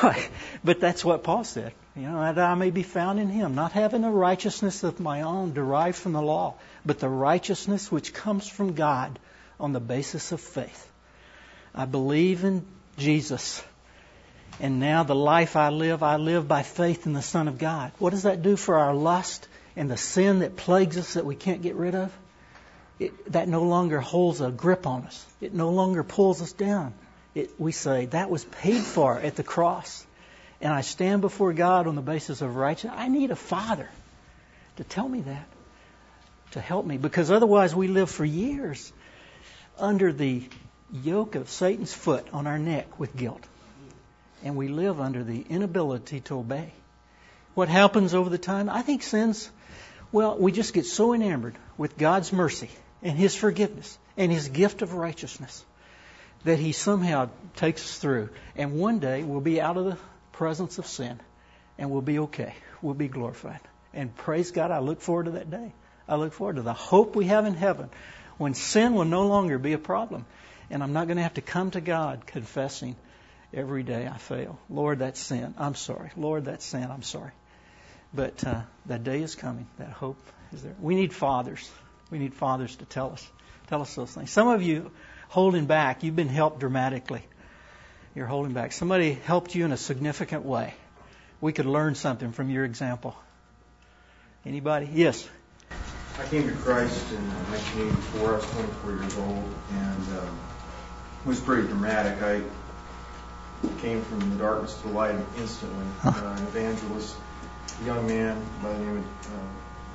A: But that's what Paul said. You know, that I may be found in Him, not having a righteousness of my own derived from the law, but the righteousness which comes from God on the basis of faith. I believe in Jesus. And now the life I live, I live by faith in the Son of God. What does that do for our lust and the sin that plagues us that we can't get rid of? It, that no longer holds a grip on us. It no longer pulls us down. It, we say, that was paid for at the cross. And I stand before God on the basis of righteousness. I need a father to tell me that, to help me. Because otherwise we live for years under the yoke of Satan's foot on our neck with guilt. And we live under the inability to obey. What happens over the time? I think sins, well, we just get so enamored with God's mercy and His forgiveness and His gift of righteousness that He somehow takes us through. And one day we'll be out of the presence of sin and we'll be okay. We'll be glorified. And praise God, I look forward to that day. I look forward to the hope we have in heaven when sin will no longer be a problem. And I'm not going to have to come to God confessing every day I fail. Lord, that's sin. I'm sorry. Lord, that's sin. I'm sorry. But uh, that day is coming. That hope is there. We need fathers We need fathers to tell us, tell us those things. Some of you holding back, you've been helped dramatically. You're holding back. Somebody helped you in a significant way. We could learn something from your example. Anybody? Yes.
I: I came to Christ in nineteen eighty-four. I was twenty-four years old, and um, it was pretty dramatic. I came from the darkness to the light instantly. Uh, an evangelist, a young man by the name of uh,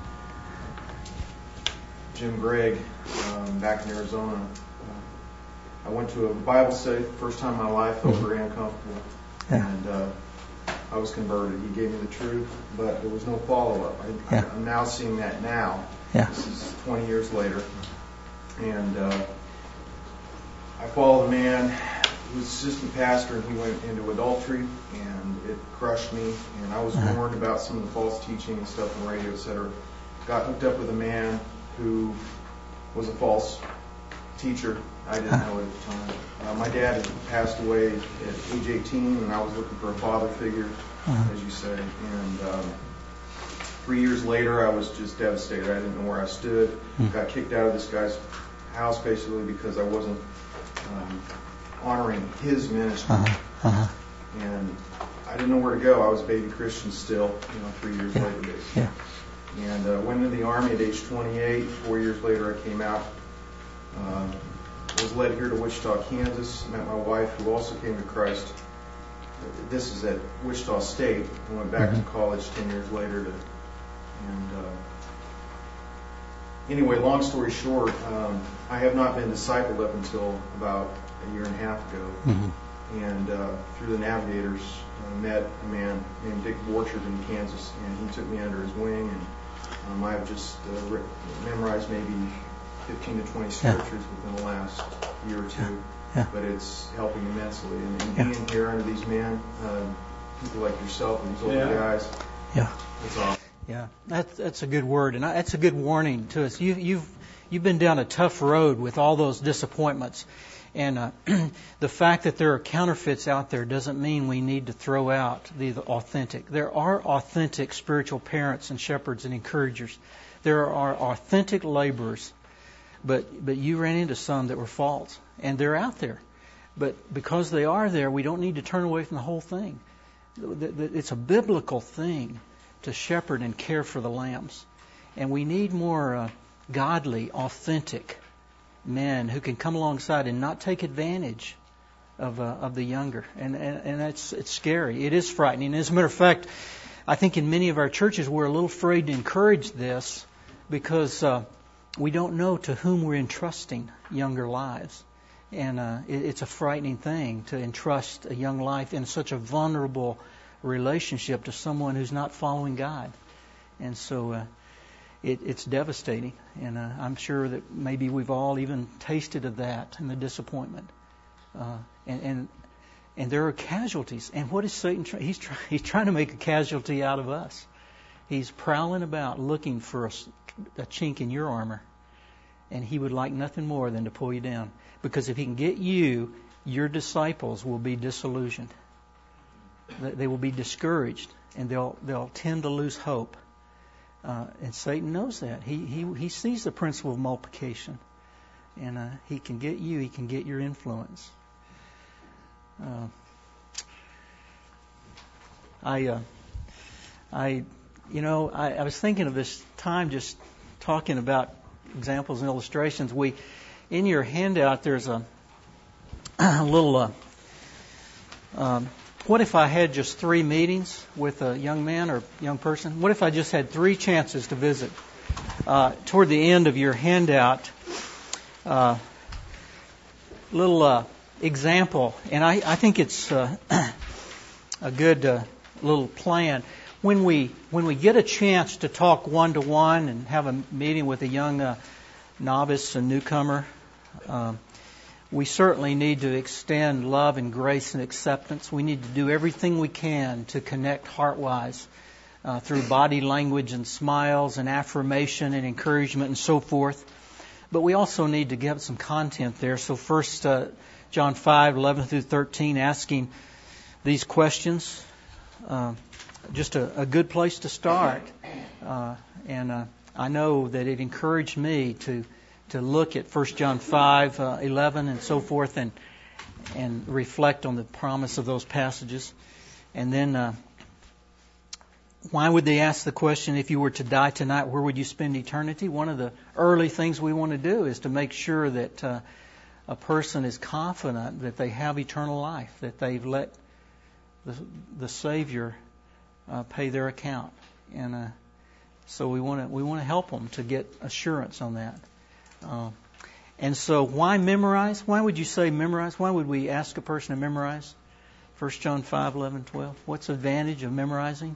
I: Jim Gregg, um, back in Arizona. Uh, I went to a Bible study, first time in my life. Felt very uncomfortable,
A: Yeah.
I: and uh, I was converted. He gave me the truth, but there was no follow-up. I,
A: Yeah.
I: I'm now seeing that now.
A: Yeah.
I: This is twenty years later, and uh, I followed a man who was assistant pastor, and he went into adultery, and it crushed me. And I was
A: Uh-huh.
I: warned about some of the false teaching and stuff on radio, et cetera. Got hooked up with a man who was a false teacher. I didn't know it at the time. Uh, my dad had passed away at age eighteen, and I was looking for a father figure,
A: Uh-huh.
I: as you say. And um, three years later, I was just devastated. I didn't know where I stood.
A: Hmm.
I: Got kicked out of this guy's house basically because I wasn't um, honoring his ministry.
A: Uh-huh. Uh-huh.
I: And I didn't know where to go. I was a baby Christian still, you know, three years
A: Yeah.
I: later, basically.
A: Yeah.
I: And uh, went into the Army at age twenty-eight. Four years later, I came out. Um, was led here to Wichita, Kansas. Met my wife, who also came to Christ. This is at Wichita State. I went back
A: Mhm.
I: to college ten years later. To, and uh, anyway, long story short, um, I have not been discipled up until about a year and a half ago.
A: Mhm.
I: And uh, through the Navigators, uh, met a man named Dick Borchard in Kansas, and he took me under his wing. And um, I've just uh, re- memorized maybe fifteen to twenty scriptures within the last year or two.
A: Yeah.
I: But it's helping immensely. And, and
A: Yeah.
I: being here under these men, um, people like yourself and these older
C: Yeah.
I: guys,
A: Yeah.
I: it's awesome.
A: Yeah, that's that's a good word, and that's a good warning to us. You, you've you've been down a tough road with all those disappointments, and uh, the fact that there are counterfeits out there doesn't mean we need to throw out the, the authentic. There are authentic spiritual parents and shepherds and encouragers. There are authentic laborers, but but you ran into some that were false, and they're out there. But because they are there, we don't need to turn away from the whole thing. It's a biblical thing to shepherd and care for the lambs. And we need more uh, godly, authentic men who can come alongside and not take advantage of uh, of the younger. And and, and it's, it's scary. It is frightening. As a matter of fact, I think in many of our churches we're a little afraid to encourage this because uh, we don't know to whom we're entrusting younger lives. And uh, it, it's a frightening thing to entrust a young life in such a vulnerable relationship to someone who's not following God. And so uh, it, it's devastating. And uh, I'm sure that maybe we've all even tasted of that and the disappointment. Uh, and, and and there are casualties. And what is Satan trying? He's, try- he's trying to make a casualty out of us. He's prowling about looking for a, a chink in your armor. And he would like nothing more than to pull you down. Because if he can get you, your disciples will be disillusioned. They will be discouraged, and they'll they'll tend to lose hope. Uh, and Satan knows that. He he he sees the principle of multiplication, and uh, he can get you. He can get your influence. Uh, I uh, I you know I, I was thinking of this time just talking about examples and illustrations. We in your handout there's a, a little. Uh, um, What if I had just three meetings with a young man or young person? What if I just had three chances to visit? Uh, toward the end of your handout, a uh, little uh, example, and I, I think it's uh, a good uh, little plan. When we when we get a chance to talk one to one and have a meeting with a young uh, novice, a newcomer. Uh, We certainly need to extend love and grace and acceptance. We need to do everything we can to connect heart-wise uh, through body language and smiles and affirmation and encouragement and so forth. But we also need to give some content there. So first, uh, John five, eleven through thirteen, asking these questions. Uh, just a, a good place to start. Uh, and uh, I know that it encouraged me to to look at First John five, uh, eleven and so forth, and and reflect on the promise of those passages. And then, uh, why would they ask the question, if you were to die tonight, where would you spend eternity? One of the early things we want to do is to make sure that uh, a person is confident that they have eternal life, that they've let the, the Savior uh, pay their account. And uh, so we want to we want to help them to get assurance on that. Uh, and so why memorize? Why would you say memorize? Why would we ask a person to memorize? First John five, eleven, twelve. What's the advantage of memorizing?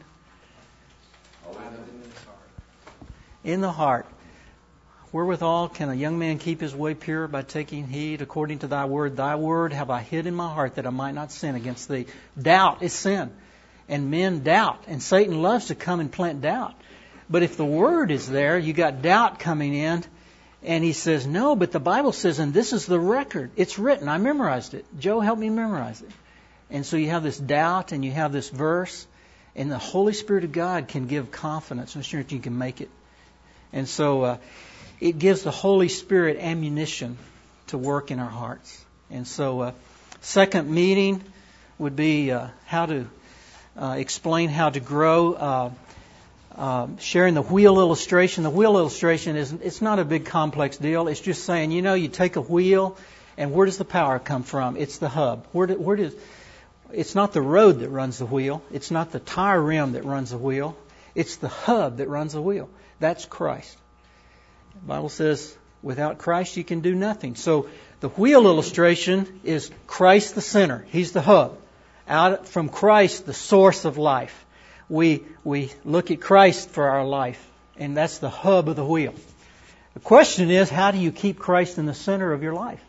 A: In the heart. Wherewithal can a young man keep his way pure? By taking heed according to thy word. Thy word have I hid in my heart that I might not sin against thee. Doubt is sin. And men doubt. And Satan loves to come and plant doubt. But if the word is there, you got doubt coming in. And he says, no, but the Bible says, and this is the record. It's written. I memorized it. Joe helped me memorize it. And so you have this doubt and you have this verse. And the Holy Spirit of God can give confidence and assurance you can make it. And so uh, it gives the Holy Spirit ammunition to work in our hearts. And so uh, second meeting would be uh, how to uh, explain how to grow. Uh, uh, sharing the wheel illustration. The wheel illustration is it's not a big complex deal. It's just saying, you know, you take a wheel and where does the power come from? It's the hub. Where, do, where does... It's not the road that runs the wheel. It's not the tire rim that runs the wheel. It's the hub that runs the wheel. That's Christ. The Bible says, without Christ you can do nothing. So the wheel illustration is Christ the center. He's the hub. Out from Christ, the source of life. We we look at Christ for our life. And that's the hub of the wheel. The question is, how do you keep Christ in the center of your life?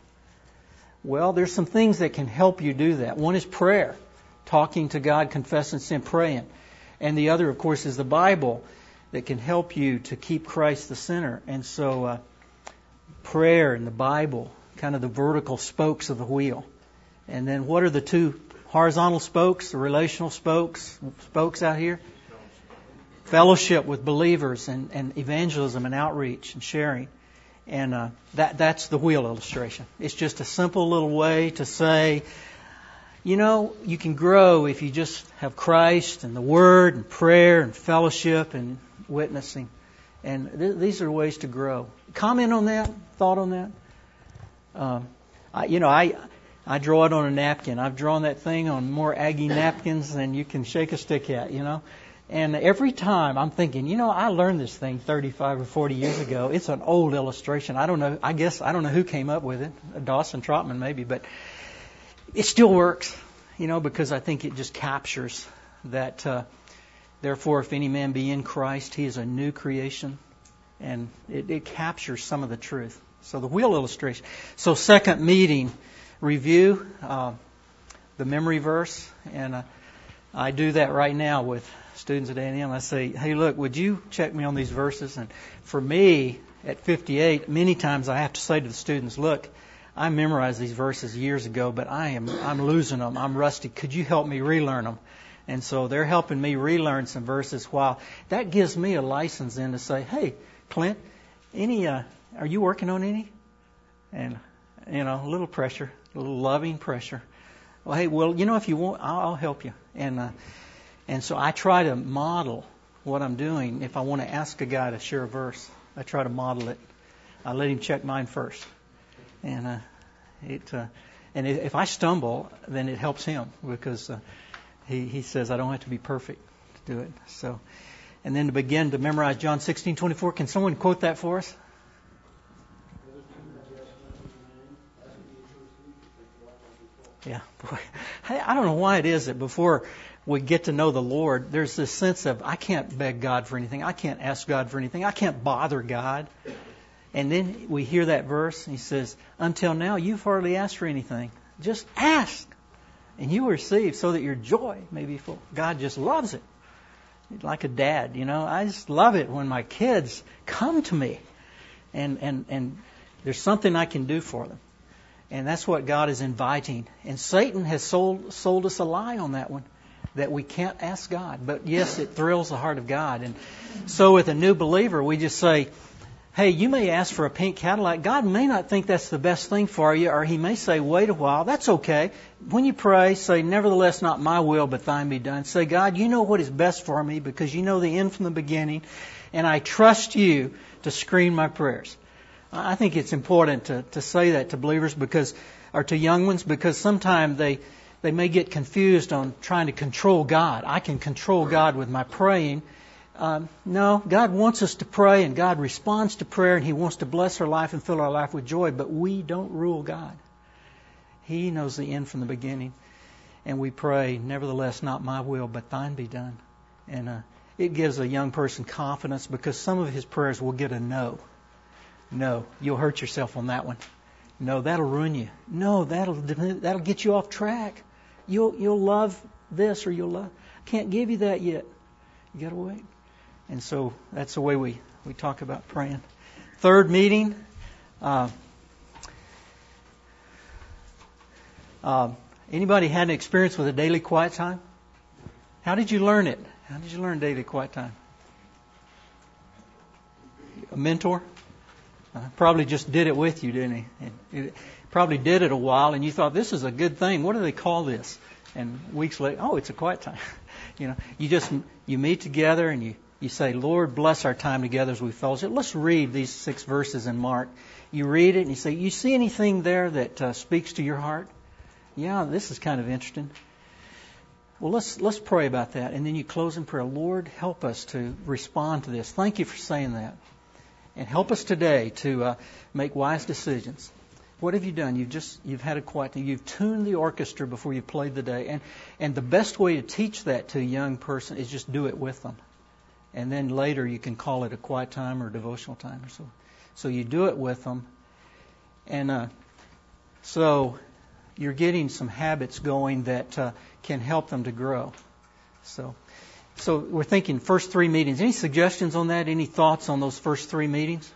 A: Well, there's some things that can help you do that. One is prayer, talking to God, confessing sin, praying. And the other, of course, is the Bible that can help you to keep Christ the center. And so uh, prayer and the Bible, kind of the vertical spokes of the wheel. And then what are the two horizontal spokes, the relational spokes, spokes out here? Fellowship with believers and, and evangelism and outreach and sharing. And uh, that that's the wheel illustration. It's just a simple little way to say, you know, you can grow if you just have Christ and the Word and prayer and fellowship and witnessing. And th- these are ways to grow. Comment on that? Thought on that? Um, I, you know, I I draw it on a napkin. I've drawn that thing on more Aggie napkins than you can shake a stick at, you know. And every time I'm thinking, you know, I learned this thing thirty-five or forty years ago. It's an old illustration. I don't know. I guess I don't know who came up with it. Dawson Trotman maybe, but it still works, you know, because I think it just captures that. Uh, Therefore, if any man be in Christ, he is a new creation, and it, it captures some of the truth. So the wheel illustration. So second meeting review, uh, the memory verse, and uh, I do that right now with students at A and M. I say, hey, look, would you check me on these verses? And for me, at fifty-eight, many times I have to say to the students, look, I memorized these verses years ago, but I am I'm losing them. I'm rusty. Could you help me relearn them? And so they're helping me relearn some verses. While that gives me a license then to say, hey, Clint, any uh, are you working on any? And you know, a little pressure, a little loving pressure. Well, hey, well, you know, if you want, I'll, I'll help you. And uh, and so I try to model what I'm doing. If I want to ask a guy to share a verse, I try to model it. I let him check mine first, and uh, it. Uh, and if I stumble, then it helps him because uh, he he says I don't have to be perfect to do it. So, and then to begin to memorize John sixteen twenty-four. Can someone quote that for us? Yeah, boy. Hey, I don't know why it is that before we get to know the Lord, there's this sense of, I can't beg God for anything. I can't ask God for anything. I can't bother God. And then we hear that verse, and he says, until now, you've hardly asked for anything. Just ask, and you will receive so that your joy may be full. God just loves it. Like a dad, you know. I just love it when my kids come to me, and, and, and there's something I can do for them. And that's what God is inviting. And Satan has sold sold us a lie on that one. that we can't ask God. But yes, it thrills the heart of God. And so with a new believer, we just say, hey, you may ask for a pink Cadillac. God may not think that's the best thing for you, or He may say, wait a while. That's okay. When you pray, say, nevertheless, not my will, but thine be done. Say, God, you know what is best for me because you know the end from the beginning, and I trust you to screen my prayers. I think it's important to, to say that to believers because, or to young ones, because sometimes they, they may get confused on trying to control God. I can control God with my praying. Um, no, God wants us to pray, and God responds to prayer, and He wants to bless our life and fill our life with joy, but we don't rule God. He knows the end from the beginning, and we pray, nevertheless, not my will, but thine be done. And uh, it gives a young person confidence because some of his prayers will get a no. No, you'll hurt yourself on that one. No, that'll ruin you. No, that'll that'll get you off track. You'll you'll love this or you'll love. Can't give you that yet. You got to wait. And so that's the way we, we talk about praying. Third meeting. Uh, uh, anybody had an experience with a daily quiet time? How did you learn it? How did you learn daily quiet time? A mentor? Uh, probably just did it with you, didn't he? And it probably did it a while, and you thought, this is a good thing. What do they call this? And weeks later, oh, it's a quiet time. You know, you just you meet together and you, you say, Lord, bless our time together as we fellowship. Let's read these six verses in Mark. You read it and you say, you see anything there that uh, speaks to your heart? Yeah, this is kind of interesting. Well, let's let's pray about that. And then you close in prayer. Lord, help us to respond to this. Thank you for saying that. And help us today to uh, make wise decisions. What have you done? You've just you've had a quiet time. You've tuned the orchestra before you played the day. And and the best way to teach that to a young person is just do it with them. And then later you can call it a quiet time or a devotional time or so. So you do it with them. And uh, so you're getting some habits going that uh, can help them to grow. So so we're thinking first three meetings. Any suggestions on that? Any thoughts on those first three meetings?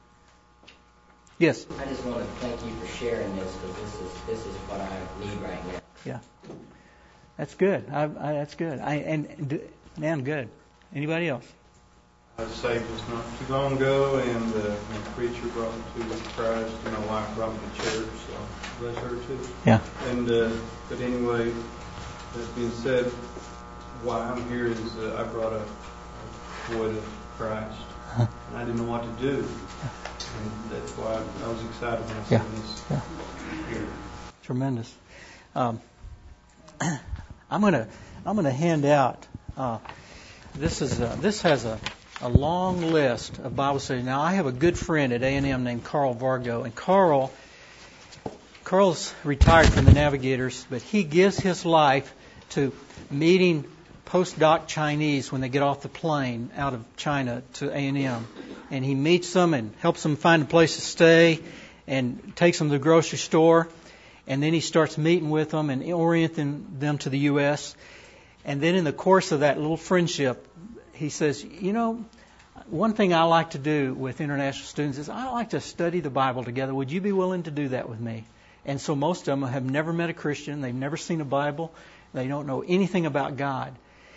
A: Yes.
J: I just want to thank you for sharing this because this is this is what I need right now.
A: Yeah, that's good. I, I, that's good. I, and man, good. Anybody else?
I: I was saved just not too long ago, and uh, my preacher brought me to Christ, and my wife brought me to church, so bless her too.
A: Yeah.
I: And uh, but anyway, that being said, why I'm here is uh, I brought a, a boy to Christ, huh. and I didn't know what to do. And that's why I was excited when I
A: yeah.
I: seen this
A: yeah.
I: here.
A: Tremendous. Um, I'm gonna I'm gonna hand out. Uh, this is a, this has a, a long list of Bible studies. Now I have a good friend at A and M named Carl Vargo, and Carl Carl's retired from the Navigators, but he gives his life to meeting postdoc Chinese when they get off the plane out of China to A and M. And he meets them and helps them find a place to stay and takes them to the grocery store. And then he starts meeting with them and orienting them to the U S And then in the course of that little friendship, he says, you know, one thing I like to do with international students is I like to study the Bible together. Would you be willing to do that with me? And so most of them have never met a Christian. They've never seen a Bible. They don't know anything about God.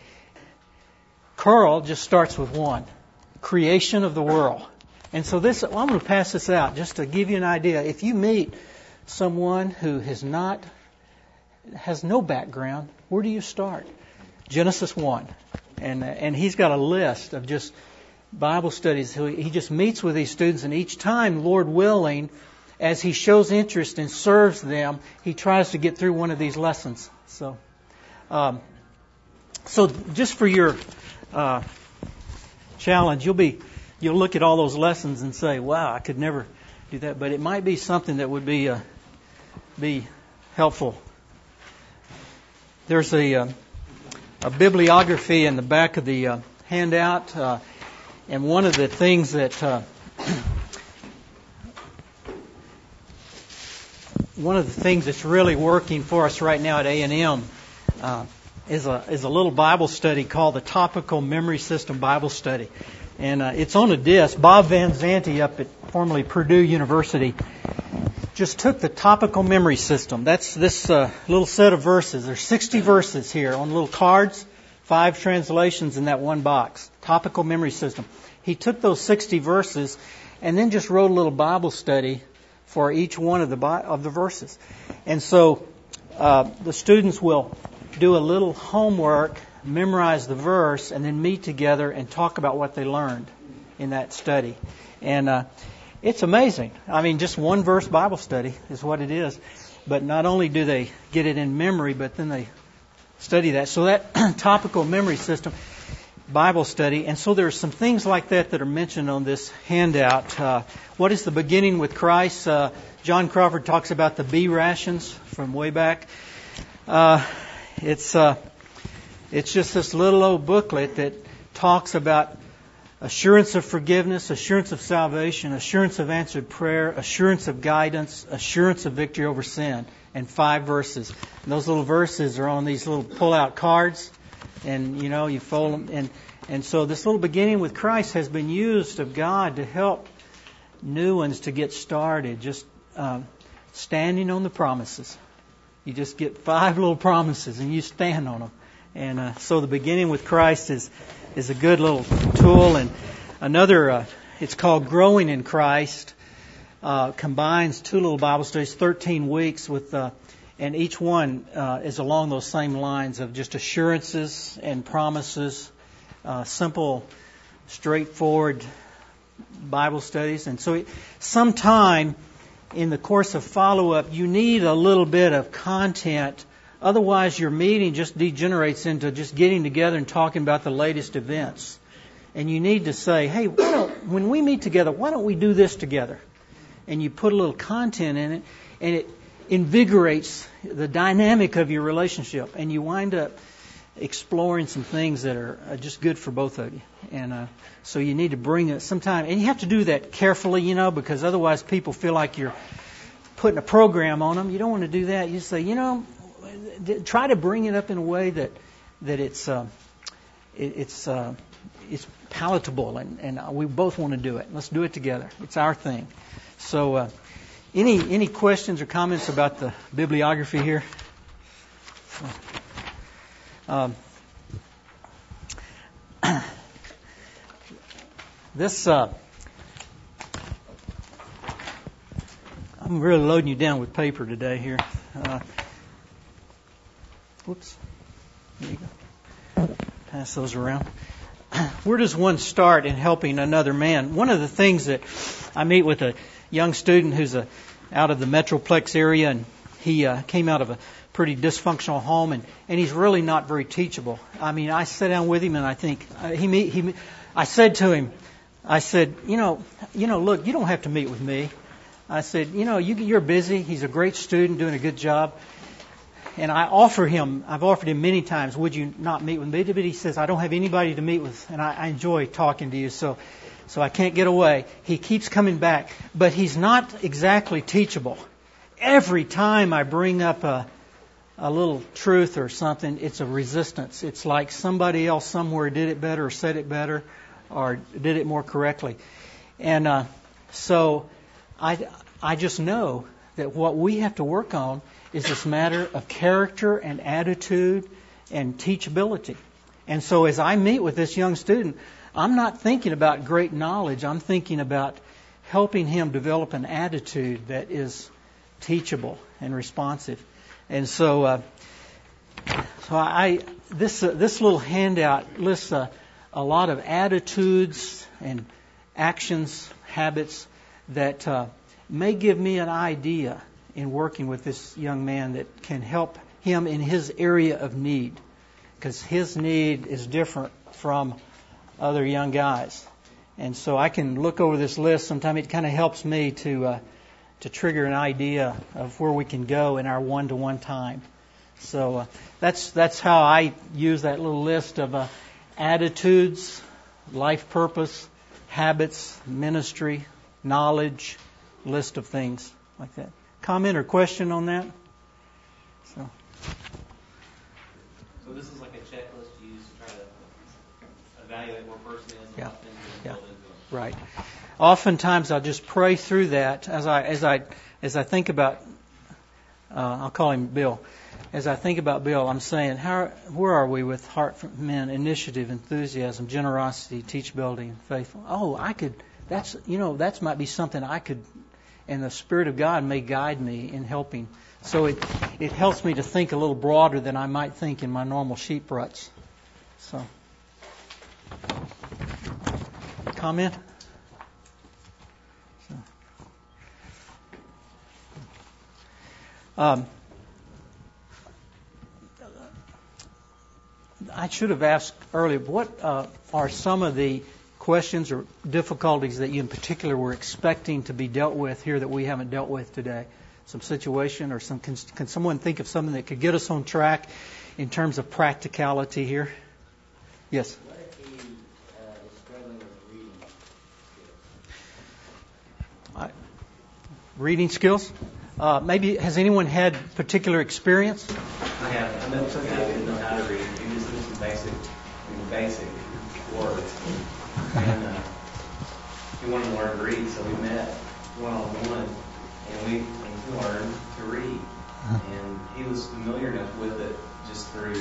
A: Carl just starts with one. Creation of the world. And so this, well, I'm going to pass this out just to give you an idea. If you meet someone who has not, has no background, where do you start? Genesis one. And and he's got a list of just Bible studies. He just meets with these students, and each time, Lord willing, as he shows interest and serves them, he tries to get through one of these lessons. So, um, so just for your uh, challenge, you'll be you'll look at all those lessons and say, "Wow, I could never do that." But it might be something that would be uh, be helpful. There's a uh, a bibliography in the back of the uh, handout, uh, and one of the things that uh, one of the things that's really working for us right now at A and M uh, is a is a little Bible study called the Topical Memory System Bible Study. And uh, it's on a disc. Bob Van Zanti up at formerly Purdue University just took the topical memory system. That's this uh, little set of verses. There's sixty verses here on little cards, five translations in that one box. Topical memory system. He took those sixty verses and then just wrote a little Bible study for each one of the of the verses. And so uh, the students will do a little homework, memorize the verse, and then meet together and talk about what they learned in that study. And uh, it's amazing. I mean, just one verse Bible study is what it is. But not only do they get it in memory, but then they study that. So that topical memory system, Bible study. And so there are some things like that that are mentioned on this handout. Uh, what is the beginning with Christ? Uh, John Crawford talks about the B rations from way back. Uh, it's uh, it's just this little old booklet that talks about assurance of forgiveness, assurance of salvation, assurance of answered prayer, assurance of guidance, assurance of victory over sin, and five verses. And those little verses are on these little pull-out cards, and you know you fold them. And and so this little beginning with Christ has been used of God to help new ones to get started, just um, standing on the promises. You just get five little promises, and you stand on them. And uh, so the beginning with Christ is is a good little tool. And another, uh, it's called Growing in Christ, uh, combines two little Bible studies, thirteen weeks, with, uh, and each one uh, is along those same lines of just assurances and promises, uh, simple, straightforward Bible studies. And so it, sometime in the course of follow-up, you need a little bit of content. Otherwise, your meeting just degenerates into just getting together and talking about the latest events. And you need to say, hey, why don't, when we meet together, why don't we do this together? And you put a little content in it, and it invigorates the dynamic of your relationship. And you wind up exploring some things that are just good for both of you. And uh, so you need to bring it sometime. And you have to do that carefully, you know, because otherwise people feel like you're putting a program on them. You don't want to do that. You say, you know, try to bring it up in a way that that it's uh, it, it's uh, it's palatable, and, and we both want to do it. Let's do it together. It's our thing. So, uh, any any questions or comments about the bibliography here? Um, this uh, I'm really loading you down with paper today here. Uh, Whoops. There you go. Pass those around. Where does one start in helping another man? One of the things that I meet with a young student who's a, out of the Metroplex area, and he uh, came out of a pretty dysfunctional home, and, and he's really not very teachable. I mean, I sit down with him, and I think uh, he, meet, he I said to him, I said, you know, you know, look, you don't have to meet with me. I said, you know, you, you're busy. He's a great student, doing a good job. And I offer him, I've offered him many times, would you not meet with me? But he says, I don't have anybody to meet with, and I, I enjoy talking to you, so so I can't get away. He keeps coming back, but he's not exactly teachable. Every time I bring up a, a little truth or something, it's a resistance. It's like somebody else somewhere did it better or said it better or did it more correctly. And uh, so I, I just know that what we have to work on is this matter of character and attitude and teachability. And so as I meet with this young student, I'm not thinking about great knowledge. I'm thinking about helping him develop an attitude that is teachable and responsive. And so, uh, so I this uh, this little handout lists uh, a lot of attitudes and actions, habits that uh, may give me an idea in working with this young man that can help him in his area of need, because his need is different from other young guys. And so I can look over this list. Sometimes it kind of helps me to uh, to trigger an idea of where we can go in our one-to-one time. So uh, that's that's how I use that little list of uh, attitudes, life purpose, habits, ministry, knowledge, list of things like that. Comment or question on that? So,
K: so this is like a checklist you use to try to evaluate where a person is and
A: yeah,
K: what things you can
A: yeah,
K: build into them.
A: right. Oftentimes I'll just pray through that as I as I as I think about, uh, I'll call him Bill. As I think about Bill, I'm saying, how, where are we with Heart for Men, initiative, enthusiasm, generosity, teachability, and faithful? Oh, I could. That's you know that might be something I could, and the Spirit of God may guide me in helping. So it it helps me to think a little broader than I might think in my normal sheep ruts. So, comment? So. Um. I should have asked earlier, what uh, are some of the questions or difficulties that you in particular were expecting to be dealt with here that we haven't dealt with today? Some situation or some, can, can someone think of something that could get us on track in terms of practicality here? Yes?
J: What if he uh, is struggling with reading skills?
A: I, reading skills? Uh, maybe, has anyone had particular experience?
K: I have. I met some guy who didn't know how to read. He just knew some basic, I mean, basic words. And uh, he wanted to learn to read, so we met one-on-one, and we, and he learned to read. And he was familiar enough with it just through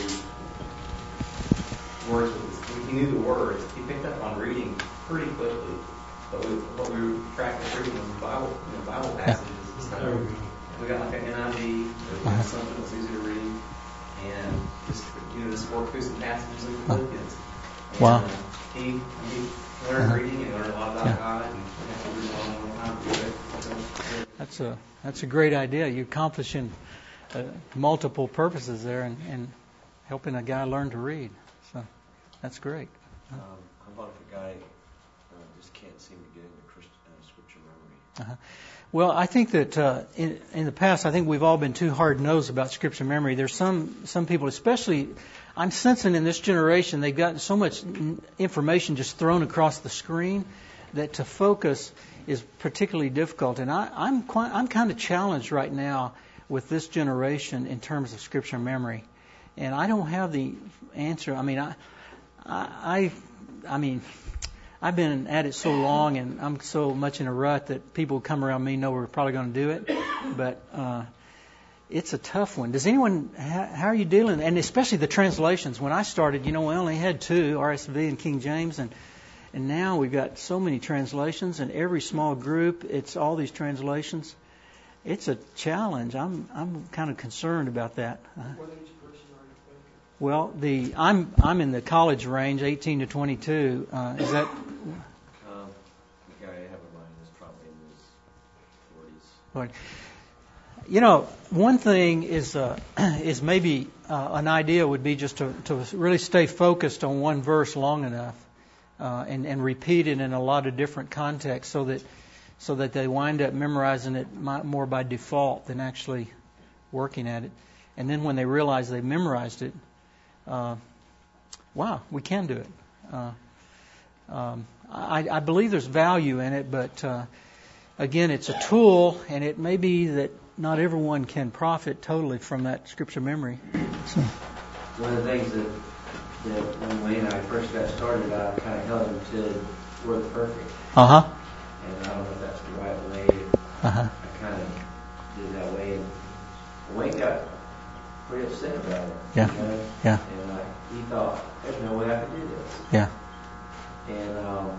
K: words. With, he knew the words. He picked up on reading pretty quickly. But we, what we practiced reading was Bible, you know, Bible passages. So we got like an N I V or something that's easy to read, and just you know just work through some passages in Philippians. And,
A: wow.
K: Uh, he he learned uh-huh. reading and learned a lot about yeah. God, and that's what we did a long time to do it. So,
A: that's a that's a great idea. You're accomplishing uh, multiple purposes there, and, and helping a guy learn to read. So that's great.
B: Um, how about if a guy uh, just can't seem to get into Christ, uh, scripture memory?
A: Uh-huh. Well, I think that uh, in, in the past, I think we've all been too hard-nosed about scripture memory. There's some some people, especially, I'm sensing in this generation, they've gotten so much information just thrown across the screen that to focus is particularly difficult. And I, I'm quite, I'm kind of challenged right now with this generation in terms of scripture memory, and I don't have the answer. I mean, I, I, I mean. I've been at it so long, and I'm so much in a rut that people who come around me know we're probably going to do it. But uh, it's a tough one. Does anyone? How, how are you dealing? And especially the translations. When I started, you know, we only had two, R S V and King James, and and now we've got so many translations. And every small group, it's all these translations. It's a challenge. I'm I'm kind of concerned about that. Uh,
G: What age person are you thinking?
A: well, the I'm I'm in the college range, eighteen to twenty-two. Uh, is that?
B: Um, the guy I have in mind is probably in his forties.
A: You know, one thing is uh, is maybe uh, an idea would be just to, to really stay focused on one verse long enough, uh, and and repeat it in a lot of different contexts, so that so that they wind up memorizing it more by default than actually working at it. And then when they realize they've memorized it, uh, wow, we can do it. Uh, um, I, I believe there's value in it, but uh, again, it's a tool, and it may be that not everyone can profit totally from that scripture memory. So.
L: One of the things that, that when Wayne and I first got started, I kind of held him to word perfect.
A: Uh huh.
L: And I don't know if that's the right way.
A: Uh huh.
L: I kind of did that way. And Wayne got pretty upset about it.
A: Yeah.
L: You know?
A: Yeah.
L: And I, he thought, there's no way I could do this.
A: Yeah.
L: And um,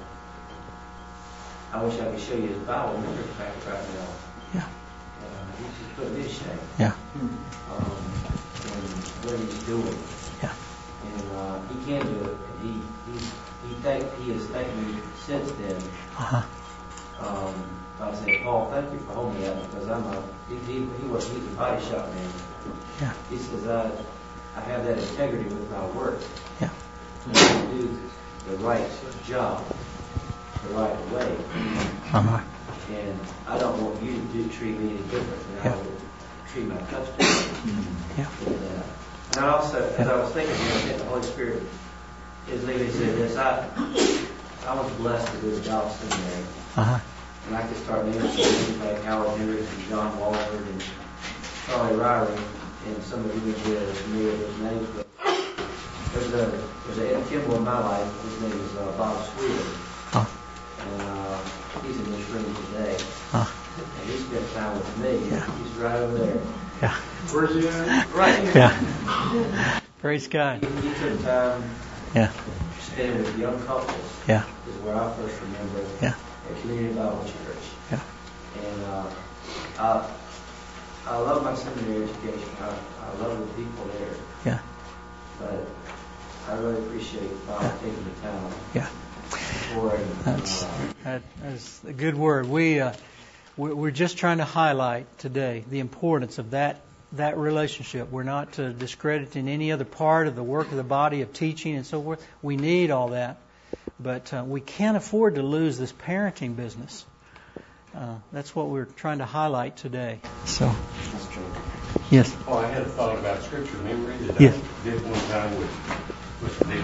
L: I wish I could show you his Bible memory practice right now.
A: Yeah.
L: Uh, he's just putting me to shame.
A: Yeah.
L: Um, and what he's doing.
A: Yeah.
L: And uh, he can do it. And he he he thank he has thanked me since then.
A: Uh huh.
L: Um, I said, Paul, thank you for holding me up, because I'm a he he, he was he's a body shop man.
A: Yeah.
L: He says I I have that integrity with my work.
A: Yeah.
L: And I do the right job the right way.
A: Uh huh.
L: And I don't want you to do, treat me any different than
A: Yeah.
L: I would treat my customers.
A: Yeah.
L: And, uh, and I also, as I was thinking, you know, I think the Holy Spirit is leading me to say this. I I was blessed to go to Bible Seminary.
A: Uh huh.
L: And I could start naming some names like Howard Hendricks and John Walford and Charlie Riley, and some of you may be familiar with those names. But there's a there's a Ed Kimball in my life. His name is uh, Bob Sweeter.
A: Huh.
L: And uh, he's in this room today.
A: Huh.
L: And he spent time with me.
A: Yeah.
L: He's right over there.
A: Yeah.
F: Where's he at?
L: Right here.
A: Yeah. Praise God.
L: He, he took time
A: Yeah.
L: spending with young couples.
A: Yeah.
L: Is where I first remember
A: Yeah.
L: a community Bible church.
A: Yeah.
L: And uh, I, I love my seminary education. I, I love the people there.
A: Yeah.
L: But I really appreciate Bob taking the time.
A: Yeah.
L: For it.
A: That's
L: Uh,
A: that, that's a good word. We uh, we're we're just trying to highlight today the importance of that that relationship. We're not uh, discrediting any other part of the work of the body of teaching and so forth. We need all that, but uh, we can't afford to lose this parenting business. Uh, that's what we're trying to highlight today. So, yes.
M: Oh, I had a thought about scripture memory that
A: Yes.
M: I did one time with with the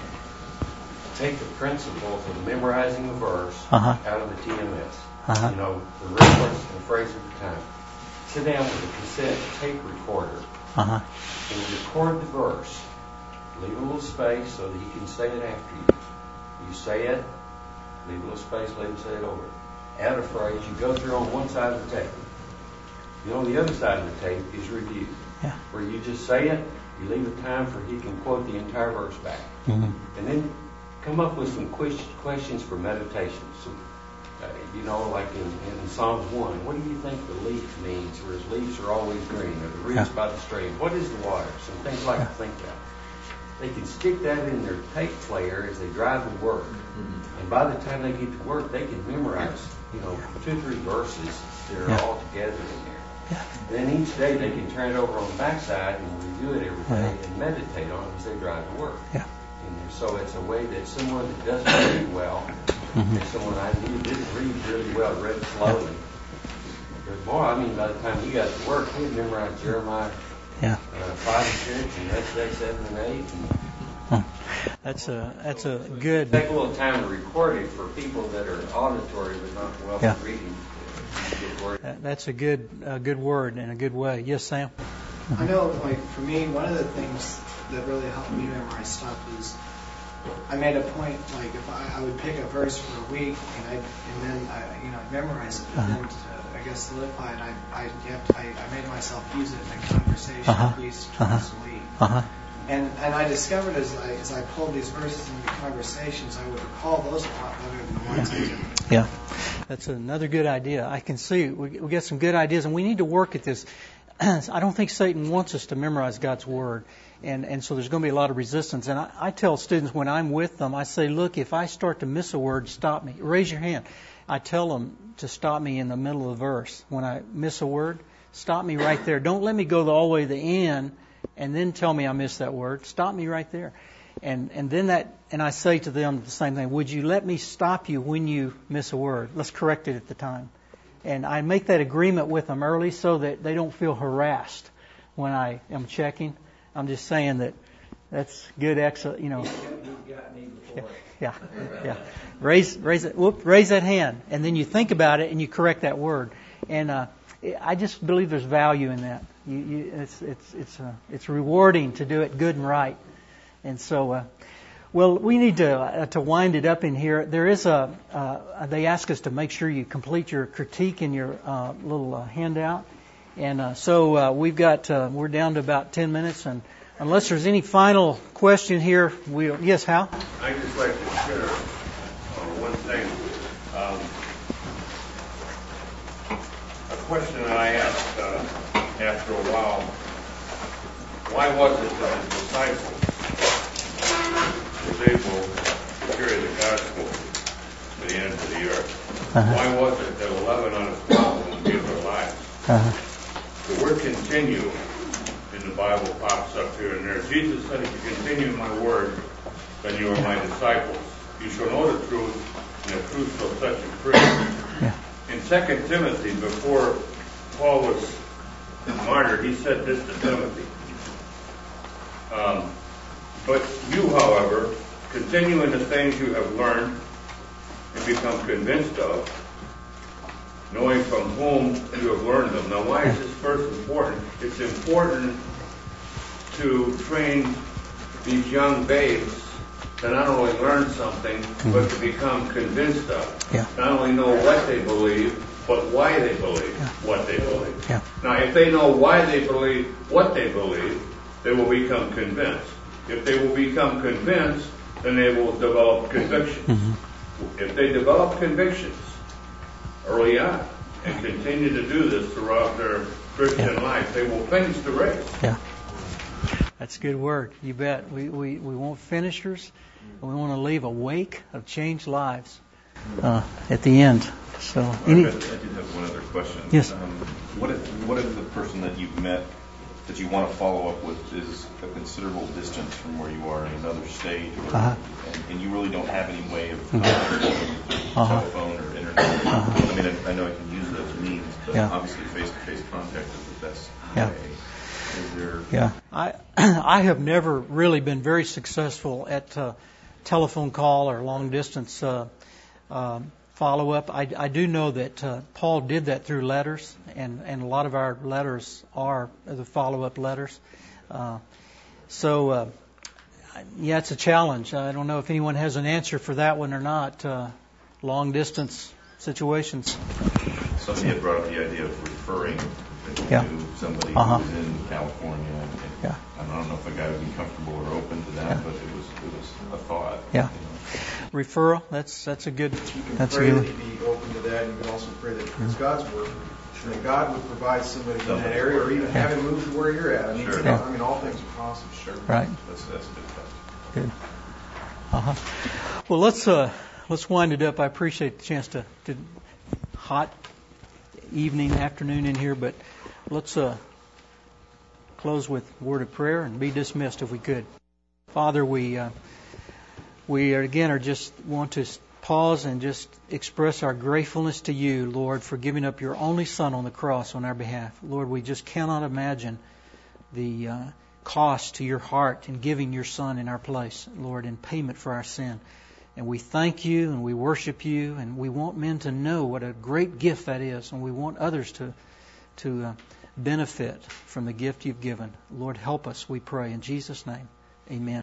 M: take the principles of memorizing a verse
A: Uh-huh.
M: out of the T M S.
A: Uh-huh.
M: You know, the reference and the phrase at the time. Sit down with a cassette tape recorder
A: Uh-huh.
M: and record the verse. Leave a little space so that he can say it after you. You say it, leave a little space, let him say it over. Add a phrase, you go through on one side of the tape. You know, on the other side of the tape is review.
A: Yeah.
M: Where you just say it, you leave a time for he can quote the entire verse back.
A: Mm-hmm.
M: And then come up with some ques- questions for meditation. Some, uh, you know, like in, in Psalms one, what do you think the leaf means? Or his leaves are always green, or the reeds
A: Yeah.
M: by the stream. What is the water? Some things like
A: Yeah.
M: to think about. They can stick that in their tape player as they drive to work. Mm-hmm. And by the time they get to work, they can memorize, you know, two, three verses that are
A: Yeah.
M: all together in there.
A: Yeah.
M: Then each day they can turn it over on the backside and review it every day
A: Yeah.
M: and meditate on it as they drive to work.
A: Yeah.
M: And so it's a way that someone that doesn't read well,
A: Mhm.
M: and someone I knew didn't read really well, read slowly. But boy, I mean, by the time he got to work, he had memorized Jeremiah
A: Yeah.
M: uh, five and six, and Exodus seven and eight. And
A: Huh. That's a that's a good.
M: take a little time to record it for people that are auditory but not well
A: Yeah.
M: at reading. Get word.
A: that- That's a good a good word in a good way. Yes, Sam.
N: I know, like, for me, one of the things that really helped me memorize stuff is I made a point, like, if I, I would pick a verse for a week and I and then I, you know, I'd memorize it, but
A: Uh-huh.
N: then to, I guess, solidify it, I I, kept, I I made myself use it in a conversation
A: Uh-huh.
N: at least
A: Uh-huh.
N: twice a week.
A: Uh-huh.
N: And and I discovered as I as I pulled these verses into conversations, I would recall those a lot better than the ones I didn't.
A: Yeah, that's another good idea. I can see we, we get some good ideas, and we need to work at this. I don't think Satan wants us to memorize God's Word, and, and so there's going to be a lot of resistance. And I, I tell students when I'm with them, I say, look, if I start to miss a word, stop me. Raise your hand. I tell them to stop me in the middle of the verse. When I miss a word, stop me right there. Don't let me go all the way to the end and then tell me I missed that word. Stop me right there. And and then that, and I say to them the same thing. Would you let me stop you when you miss a word? Let's correct it at the time. And I make that agreement with them early so that they don't feel harassed when I am checking. I'm just saying that that's good extra, you know. Yeah, yeah, yeah. Raise, raise it. Whoop, raise that hand, and then you think about it and you correct that word. And uh, I just believe there's value in that. You, you, it's it's it's uh, it's rewarding to do it good and right. And so, uh, well, we need to uh, to wind it up in here. There is a uh, they ask us to make sure you complete your critique in your uh, little uh, handout. And uh, so uh, we've got uh, we're down to about ten minutes, and unless there's any final question here, we'll yes, Hal?
H: I'd just like to share uh, one thing. Um, a question that I asked uh, after a while, why was it that the disciples was able to carry the gospel to the ends of the earth?
A: Uh-huh.
H: Why was it that eleven out of twelve would give their lives?
A: Uh-huh.
H: The word continue in the Bible pops up here and there. Jesus said, if you continue in my word, then you are my disciples. You shall know the truth, and the truth shall set you free.
A: Yeah.
H: In Second Timothy, before Paul was martyred, he said this to Timothy. Um, but you, however, continue in the things you have learned and become convinced of, knowing from whom you have learned them. Now, why is this verse important? It's important to train these young babes to not only learn something, but to become convinced of.
A: Yeah.
H: Not only know what they believe, but why they believe what they believe.
A: Yeah.
H: Now, if they know why they believe what they believe, they will become convinced. If they will become convinced, then they will develop convictions. Mm-hmm. If they develop convictions early on and continue to do this throughout their Christian yeah. life, they will finish the race.
A: Yeah. That's a good word. You bet. We, we, we want finishers, and we want to leave a wake of changed lives uh, at the end. So, any...
O: I did have one other question.
A: Yes.
O: Um, what if what if the person that you've met that you want to follow up with is a considerable distance from where you are in another state, or,
A: uh-huh.
O: and, and you really don't have any way of contacting them through
A: uh-huh.
O: telephone or internet? Uh-huh. I mean, I, I know I can use those means, but
A: yeah.
O: obviously face-to-face contact is the best
A: yeah.
O: way. Is there...
A: Yeah. I I have never really been very successful at uh, telephone call or long distance uh, um, follow up. I, I do know that uh, Paul did that through letters, and, and a lot of our letters are the follow up letters. Uh, so, uh, yeah, it's a challenge. I don't know if anyone has an answer for that one or not. Uh, long distance situations.
O: Somebody had brought up the idea of referring
A: yeah.
O: to somebody
A: uh-huh.
O: who was in California. And, and
A: yeah.
O: I don't know if a guy would be comfortable or open to that,
A: yeah.
O: but it was it was a thought.
A: Yeah.
O: You know.
A: Referral. That's that's a good.
I: You can
A: that's
I: pray
A: a
I: that
A: good.
I: you be open to that. You can also pray that it's God's work, and that God would provide somebody in that area, or even
A: yeah.
I: have him move to where you're at. I mean,
O: sure.
I: you know,
A: yeah.
I: I mean, all things are possible.
O: Sure.
A: Right.
O: That's that's a good question.
A: Good. Uh huh. Well, let's uh let's wind it up. I appreciate the chance to, to hot evening, afternoon in here, but let's uh close with a word of prayer and be dismissed if we could. Father, we uh, we are, again are just want to pause and just express our gratefulness to you, Lord, for giving up your only Son on the cross on our behalf. Lord, we just cannot imagine the uh, cost to your heart in giving your Son in our place, Lord, in payment for our sin. And we thank you and we worship you, and we want men to know what a great gift that is, and we want others to to uh, benefit from the gift you've given. Lord, help us, we pray, in Jesus' name. Amen.